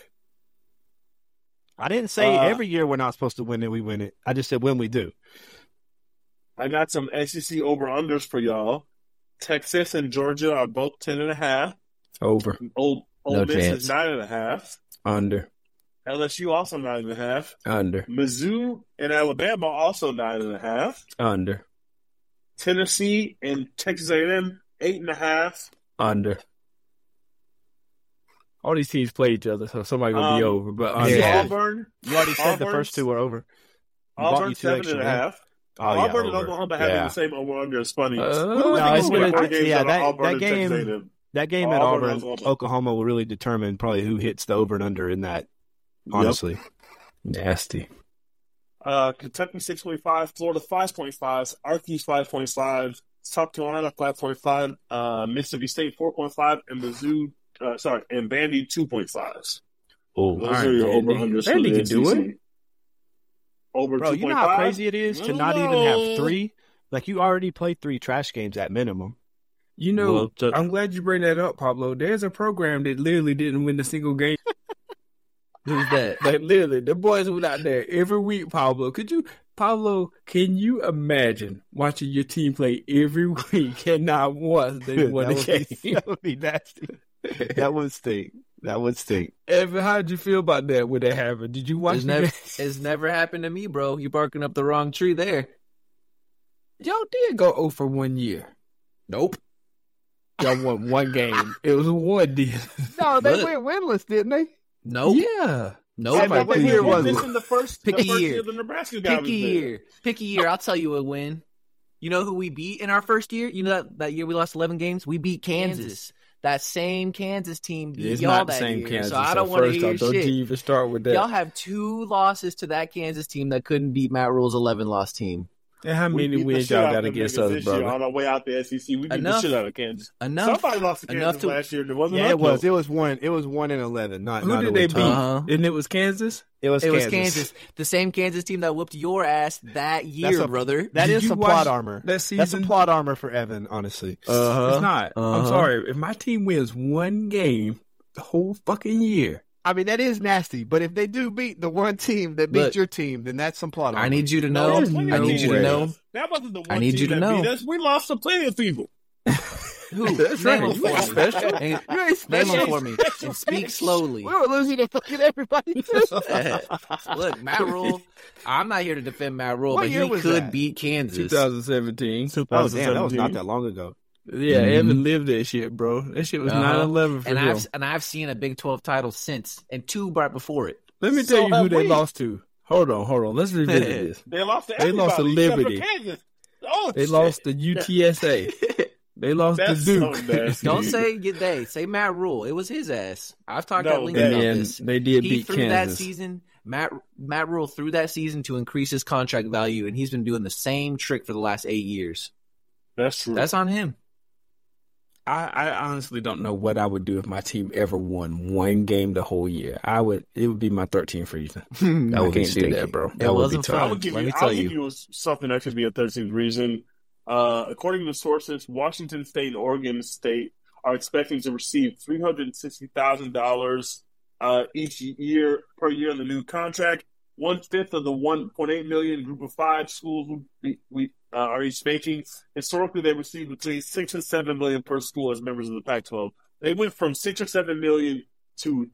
I didn't say Uh, every year we're not supposed to win it, we win it. I just said when we do. I got some SEC over-unders for y'all. Texas and Georgia are both 10.5. Over. Ole No Miss chance. is 9.5. Under. LSU also 9.5. Under. Mizzou and Alabama also 9.5. Under. Tennessee and Texas A&M 8.5. Under. All these teams play each other, so somebody going to be over. But under. Yeah. Auburn, You already said the Auburn's- first two were over. You bought Auburn you 2 extra, man. 7.5. Oh, yeah, Auburn and over. Oklahoma having Yeah. the same over-under is funny. No, Who do we it's think will win gonna- more games yeah, out of that- Auburn that and Texas game- A&M? That game at Auburn, Auburn, Oklahoma. Oklahoma will really determine probably who hits the over and under in that, honestly. Nasty. Kentucky 6.5, Florida 5.5, Arkansas 5.5, South Carolina 5.5, Mississippi State 4.5, and Mizzou, and Vandy 2.5. Oh, Those right, are your Vandy. over-unders for Vandy the can do SEC. it. Over bro, 2.5. you know how crazy it is to not even No. have 3? Like, you already played 3 trash games at minimum. You know, Well, so- I'm glad you bring that up, Pablo. There's a program that literally didn't win a single game. Who's that? Like, literally, the boys went out there every week, Pablo. Pablo, can you imagine watching your team play every week and not once they won a game? That would be nasty. That would stink. That would stink. Evan, how did you feel about that when that happened? Did you watch It's the never, game? it's never happened to me, bro. You barking up the wrong tree there. Y'all did go 0 for 1 year. Nope. Y'all won one game. It was a 1 deal. No, they went winless, didn't they? Nope. Yeah. Nope. Yeah, but what year was it? This in the first Pick the a first year. year the Nebraska guy Pick a was there. year. Pick a year. I'll tell you a win. You know who we beat in our first year? You know that year we lost 11 games? We beat Kansas. That same Kansas team beat It's y'all not the that same year. Kansas. So I don't want to first hear off, don't shit. you even start with that. Y'all have 2 losses to that Kansas team that couldn't beat Matt Rule's 11-loss team. And how We many beat the wins shit y'all out got of them against niggas us, this year brother? on our way out the SEC. We beat the Enough. shit out of Kansas. Enough. Somebody lost to enough Kansas to- last year. It wasn't Yeah, us, it was. though. It was 1-11. Not Who not did a they win beat? total. Uh-huh. And it was Kansas? It was It was Kansas. Kansas. The same Kansas team that whooped your ass that year, That's a- brother. That Did is you some watch plot armor. that That's some season? plot armor for Evan, honestly. Uh-huh. It's not. I'm Uh-huh. sorry. If my team wins one game the whole fucking year, I mean, that is nasty, but if they do beat the one team that beat Look, your team, then that's some plot armor. I need you to No, know. there's plenty I of need teams you to that know. beat us. That wasn't the one I need team you to that know. beat us. We lost to plenty of people. Who? That's Name right. him You ain't for me. special. Name You ain't name special. him for me. And speak slowly. We were losing to fucking everybody. Look, Matt Rule. I'm not here to defend Matt Rule, What but year he was could that? beat Kansas. 2017. Oh, damn, that was not that long ago. Yeah, Evan lived that shit, bro. That shit was Uh-huh. 9/11 for him. And I've seen a Big 12 title since, and 2 right before it. Let me So tell you who have they we. lost to. Hold on. Let's revisit this. They lost to They lost to everybody except for Liberty. Kansas. Oh, They shit. lost to UTSA. They lost to That's so Duke. nasty. Don't say they. Say Matt Rule. It was his ass. I've talked No, at length they- about And this. they did He beat threw that Kansas. season. Matt Rule threw that season to increase his contract value, and he's been doing the same trick for the last 8 years. That's true. That's on him. I honestly don't know what I would do if my team ever won one game the whole year. It would be my 13th reason. That I would be can't do stinky. that, bro. It That would be wasn't tough. I fun. would give Let you, me I'll tell give you. you something that could be a 13th reason. According to sources, Washington State and Oregon State are expecting to receive $360,000 each year per year in the new contract. 1/5 of the 1.8 million group of 5 schools are each making. Historically, they received between 6 and 7 million per school as members of the Pac-12. They went from 6 or 7 million to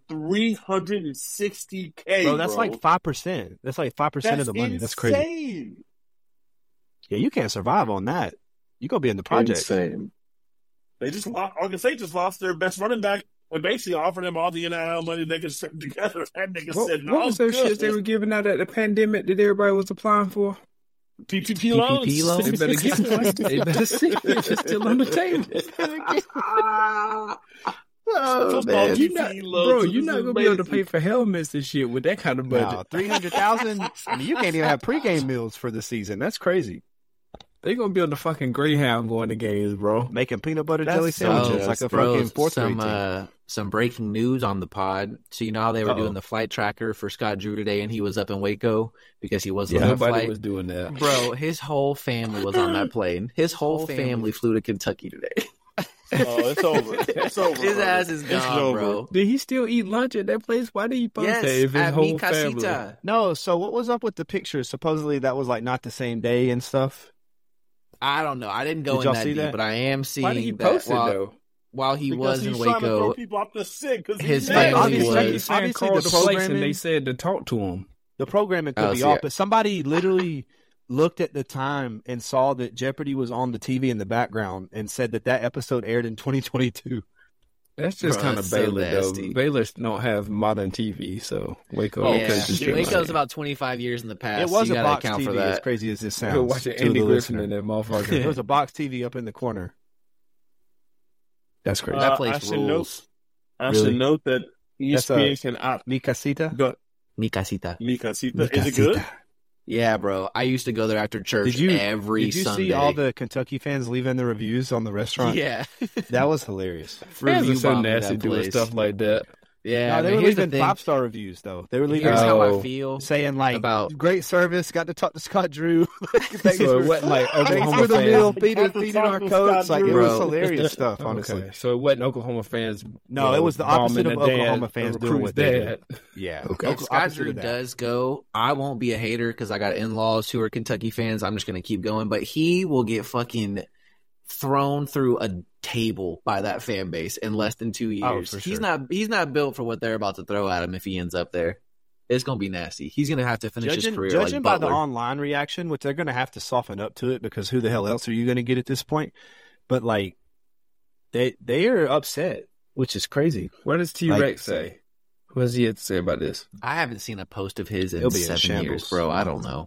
360K. Bro, that's like 5%. That's like 5% of the money. That's crazy. Insane. Yeah, you can't survive on that. You gonna be in the project. Insane. They just lost, Oregon State just lost their best running back and basically offered them all the NIL money they could string together. That nigga said, no, What was those good. shits they were giving out at the pandemic that everybody was applying for? PPP loans. PPP loans? They better get one. They better see it. It's still on the table. Oh, Man, man. you're not gonna be able to pay for helmets and shit with that kind of budget. Wow, 300,000. I mean, you can't even have pregame meals for the season. That's crazy. They gonna be on the fucking Greyhound going to games, bro. Making peanut butter That's jelly so sandwiches like a fucking fourth grade team. some breaking news on the pod. So you know how they were doing the flight tracker for Scott Drew today, and he was up in Waco because he wasn't on the Nobody flight. was doing that. Bro, his whole family was on that plane. His whole family flew to Kentucky today. Oh, it's over. It's over. His brother. ass is It's gone, over. bro. Did he still eat lunch at that place? Why did he post Yes, that if his at whole Mi family? Casita. No, so what was up with the pictures? Supposedly that was like not the same day and stuff. I don't know. I didn't go Did in y'all that see deep, that? but I am seeing Why did he that post it though? while he Because was in he's trying to throw Waco, people off the sick. his Hey, family obviously, was- he's saying obviously called the the place and programming- they said to talk to him. The programming could Oh, be see, off, yeah. but somebody literally looked at the time and saw that Jeopardy was on the TV in the background and said that episode aired in 2022. That's just Bro, kind of that's so Baylor, nasty. though. Baylor don't have modern TV, so Waco. Oh, yeah, okay, just shit. Waco's about 25 years in the past. It was so a you gotta box account TV, for as that. crazy as this We're sounds. watching to Andy the Griffin listener. in that motherfucker. There was a box TV up in the corner. That's crazy. That I place should rules. I Really? should note that That's ESPN can opt. Mi casita? Go, Mi Casita. Mi Casita. Is it good? Yeah, bro. I used to go there after church every Did you Sunday. see all the Kentucky fans leaving the reviews on the restaurant? Yeah. That was hilarious. Fans are Review so bombing nasty that doing place. stuff like that. Yeah, No, they but were here's the leaving thing. 5-star reviews though. They were leaving Here's how Oh. I feel. saying like about- great service. Got to talk to Scott Drew. Thanks So it for- wasn't like thanks Oklahoma for the meal, fans. Peter Got to feeding talk our to coats. Scott Like it Drew. was hilarious stuff. Honestly, Okay, so it wasn't Oklahoma fans. No, it was the opposite bombing of the Oklahoma dad, fans the doing what they recruit's did. dad. yeah. Okay. If Scott Opposite Drew of that. does go, I won't be a hater because I got in-laws who are Kentucky fans. I'm just going to keep going. But he will get fucking thrown through a table by that fan base in less than 2 years. Oh, for sure. He's not built for what they're about to throw at him if he ends up there. It's going to be nasty. He's going to have to finish his career Judging like by the Butler. online reaction, which they're going to have to soften up to it because who the hell else are you going to get at this point? But like, they are upset, which is crazy. What does T-Rex say? What does he have to say about this? I haven't seen a post of his in He'll be in 7 shambles. years, bro. I don't know.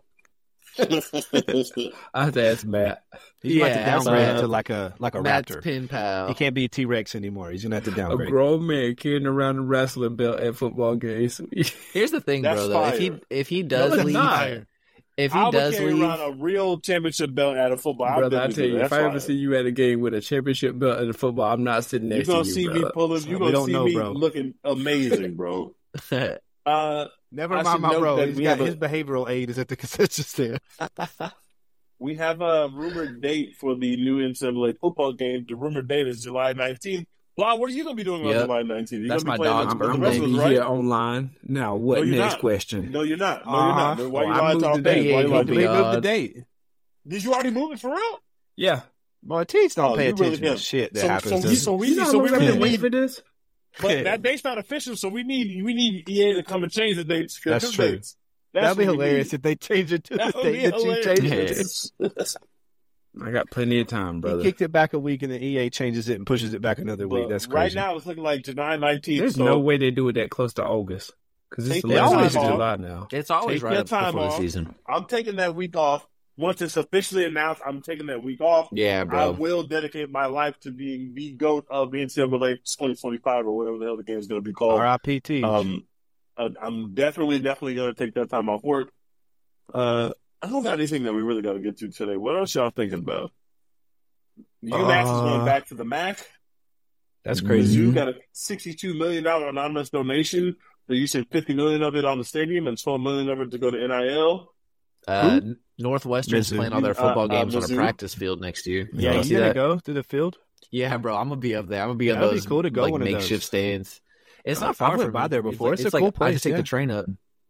I have to ask Matt. He's about to Yeah, downgrade so- to like a Matt's raptor. pin pal. He can't be a T-Rex anymore. He's gonna have to A downgrade. grown man carrying around a wrestling belt at football games. Here's the thing, That's bro. Though, fire. if he does No, it's leave, not. if he I would does carry leave, around a real championship belt at a football. I'll Brother, I definitely tell do you, that. if I That's ever fire. see you at a game with a championship belt in football, I'm not sitting You're next gonna to you, see me brother. pull up. You're We gonna don't see know, me bro. looking amazing, bro. Never I mind, should my note bro. that He's we got have a- his behavioral aid is at the concession stand. We have a rumored date for the new NCAA football game. The rumored date is July 19th. Blah, what are you going to be doing on Yep. July 19th? You That's gonna be my playing dog's with the I'm birthday. rest gonna of be us, right? here online. Now, what No, you're next not. question? No, you're not. No, you're not. Why Well, you I lying moved to our the day. fans? Why you Ain't lying gonna to They be us? moved the odd. date. Did you already move it for real? Yeah, Boy, teams don't pay you really attention to can't. shit that happens. You know how much I've been waiting for this? But that date's not official, so we need EA to come and change the dates. That's true. Dates. That'd be hilarious if they change it to the date that you changed it. I got plenty of time, brother. He kicked it back a week, and then EA changes it and pushes it back another week. That's crazy. Right now, it's looking like July 19th. There's no way they do it that close to August. Because it's the Take last your week time of off. July now. It's always Take right your up time before the off. season. I'm taking that week off. Once it's officially announced, I'm taking that week off. Yeah, I bro. will dedicate my life to being the GOAT of the NCAA 2025 or whatever the hell the game is going to be called. RIPT. I'm definitely going to take that time off work. I don't got anything that we really got to get to today. What else y'all thinking about? UMass is going back to the MAC. That's crazy. Mizzou got a $62 million anonymous donation. They're using $50 million of it on the stadium and $12 million of it to go to NIL. Northwestern's Mizzou. playing all their football games on a Mizzou. practice field next year. Yeah, see you gonna that? go to the field? Yeah, bro. I'm gonna be up there. I'm gonna be on That'd be those cool to go like one of makeshift those. stands. It's not I far went from by me. there before. It's a like, cool I place, just take yeah. the train up.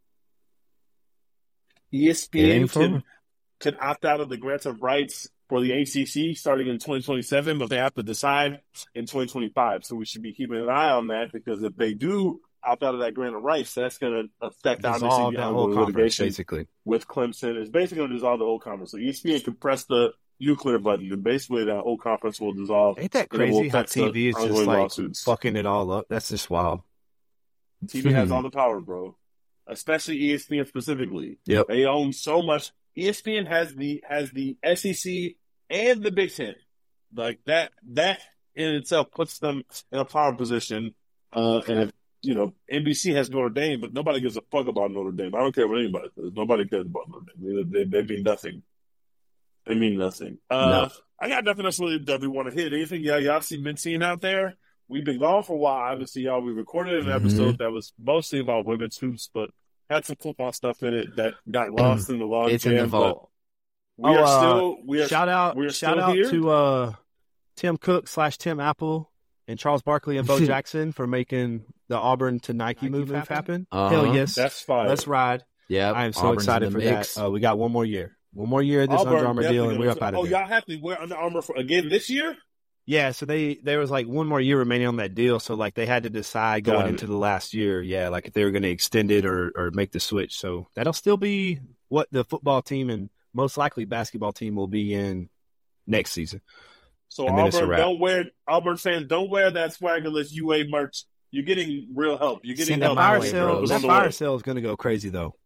It ESPN ain't far. can opt out of the grant of rights for the ACC starting in 2027, but they have to decide in 2025. So we should be keeping an eye on that because if they do opt out of that grant of rights, that's going to affect Dissolve obviously that the whole ongoing conference, litigation basically. with Clemson. It's basically going to dissolve the whole conference. So ESPN can press the nuclear button, and basically that whole conference will dissolve. Ain't that and it will crazy how affect the TV is just ongoing like lawsuits. fucking it all up? That's just wild. TV has all the power, bro. Especially ESPN specifically. Yep. They own so much. ESPN has the SEC and the Big Ten. Like that in itself puts them in a power position. And if, NBC has Notre Dame, but nobody gives a fuck about Notre Dame. I don't care what anybody says. Nobody cares about Notre Dame. They mean nothing. They mean nothing. No. I got nothing else really that we want to hit. Anything y'all been seeing out there? We've been gone for a while. Obviously, y'all, we recorded an episode that was mostly about women's hoops, but had some football stuff in it that got lost in the log It's jam. in the vault. We are still shout out here. to Tim Cook / Tim Apple and Charles Barkley and Bo Jackson for making the Auburn to Nike move happen. Uh-huh. Hell yes. That's fire. Let's ride. Yeah, I am so excited for that. We got one more year. One more year of this Under Armour deal, and we're up out of there. Y'all have to wear Under Armour again this year? Yeah, so there was like one more year remaining on that deal, so like they had to decide going into the last year, like if they were going to extend it or make the switch. So that'll still be what the football team and most likely basketball team will be in next season. So And then it's a Auburn, wrap. Auburn fans, don't wear that swaggerless UA merch. You're getting real help. You're getting Send help. them Fire way, sale, bros. that fire sale is going to go crazy though.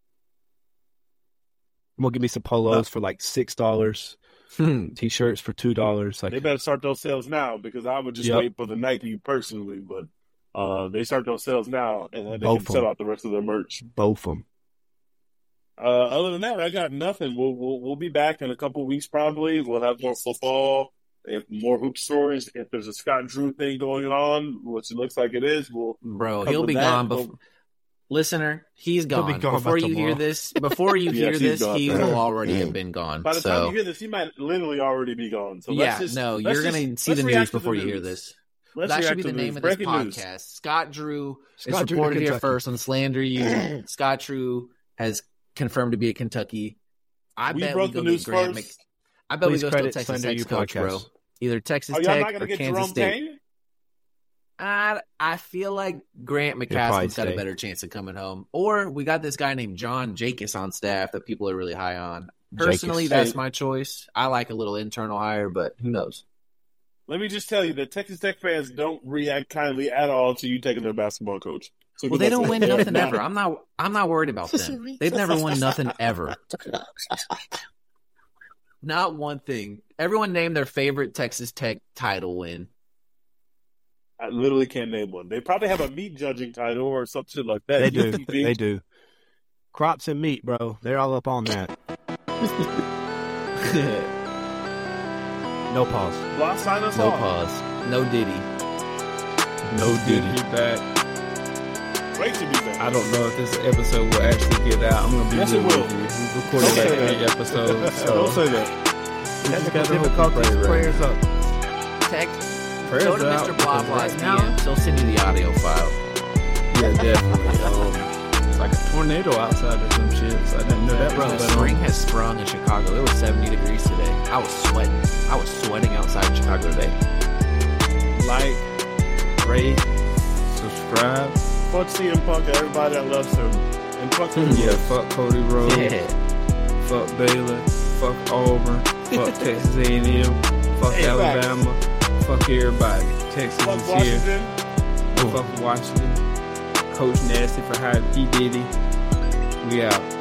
I'm gonna give me some polos for like $6, t-shirts for $2. Like They better start those sales now because I would just wait for the Nike personally, but they start those sales now and then they Both can sell out the rest of their merch. both of them. Other than that, I got nothing. We'll be back in a couple of weeks probably. We'll have more football, if more hoop stories. If there's a Scott Drew thing going on, which it looks like it is, Bro, cover he'll be that. gone before. Listener, he's He'll be gone. gone Before by you hear tomorrow. this, before you Yes, hear he's this, gone. he will already have been gone. by the time So you hear this, he might literally already be gone. So yeah, let's just, no, let's you're just- gonna see let's the react news to the before you hear news. this. Let's That should react be to the the name news. of this Breaking news. podcast. Scott Drew is Scott Drew to reported here Kentucky. first on Slander You. Scott Drew has confirmed to be at Kentucky. I We bet broke we go the get news Grant first. I bet Please we go still credit Texas Slander Tech's You coach, bro. podcast. Either Texas Are y'all Tech not or going to get Kansas Jerome State. Kane? I feel like Grant probably McCaskill's got a stay. better chance of coming home. Or we got this guy named John Jacobs on staff that people are really high on. Personally, Jacobs. that's my choice. I like a little internal hire, but who knows? Let me just tell you that Texas Tech fans don't react kindly at all to you taking their basketball coach. So Well, they don't win nothing ever. I'm not worried about them. They've never won nothing ever. Not one thing. Everyone name their favorite Texas Tech title win. I literally can't name one. They probably have a meat judging title or some shit like that. They do. UTV. They do. Crops and meat, bro. They're all up on that. No pause. Block sign us No off. pause. No Diddy. No Diddy back. Great to be back. I don't know if this episode will actually get out. I'm gonna be Yes, it real will. with you. We've recorded Don't say like 3 that. episodes, Don't so say that. Technical gotta hope difficulties. you pray, Prayers up. Tech. prayers Go to out, Mr. because Blobwise right now, DMs. He'll send you the audio file. yeah, definitely. like a tornado outside or some shit. So I didn't know that. Bro, was going spring on. has sprung in Chicago. It was 70 degrees today. I was sweating. I was sweating outside Chicago today. Like, rate, subscribe. Fuck CM Punk and everybody that loves him. And fuck him. Yeah, fuck Cody Rhodes. Yeah. Fuck Baylor. Fuck Auburn. Fuck Texas A&M. Fuck Hey, Alabama. Fuck everybody. Texas Fuck is here. Washington. Fuck Washington. Coach Nasty for hiring P. Diddy. We out.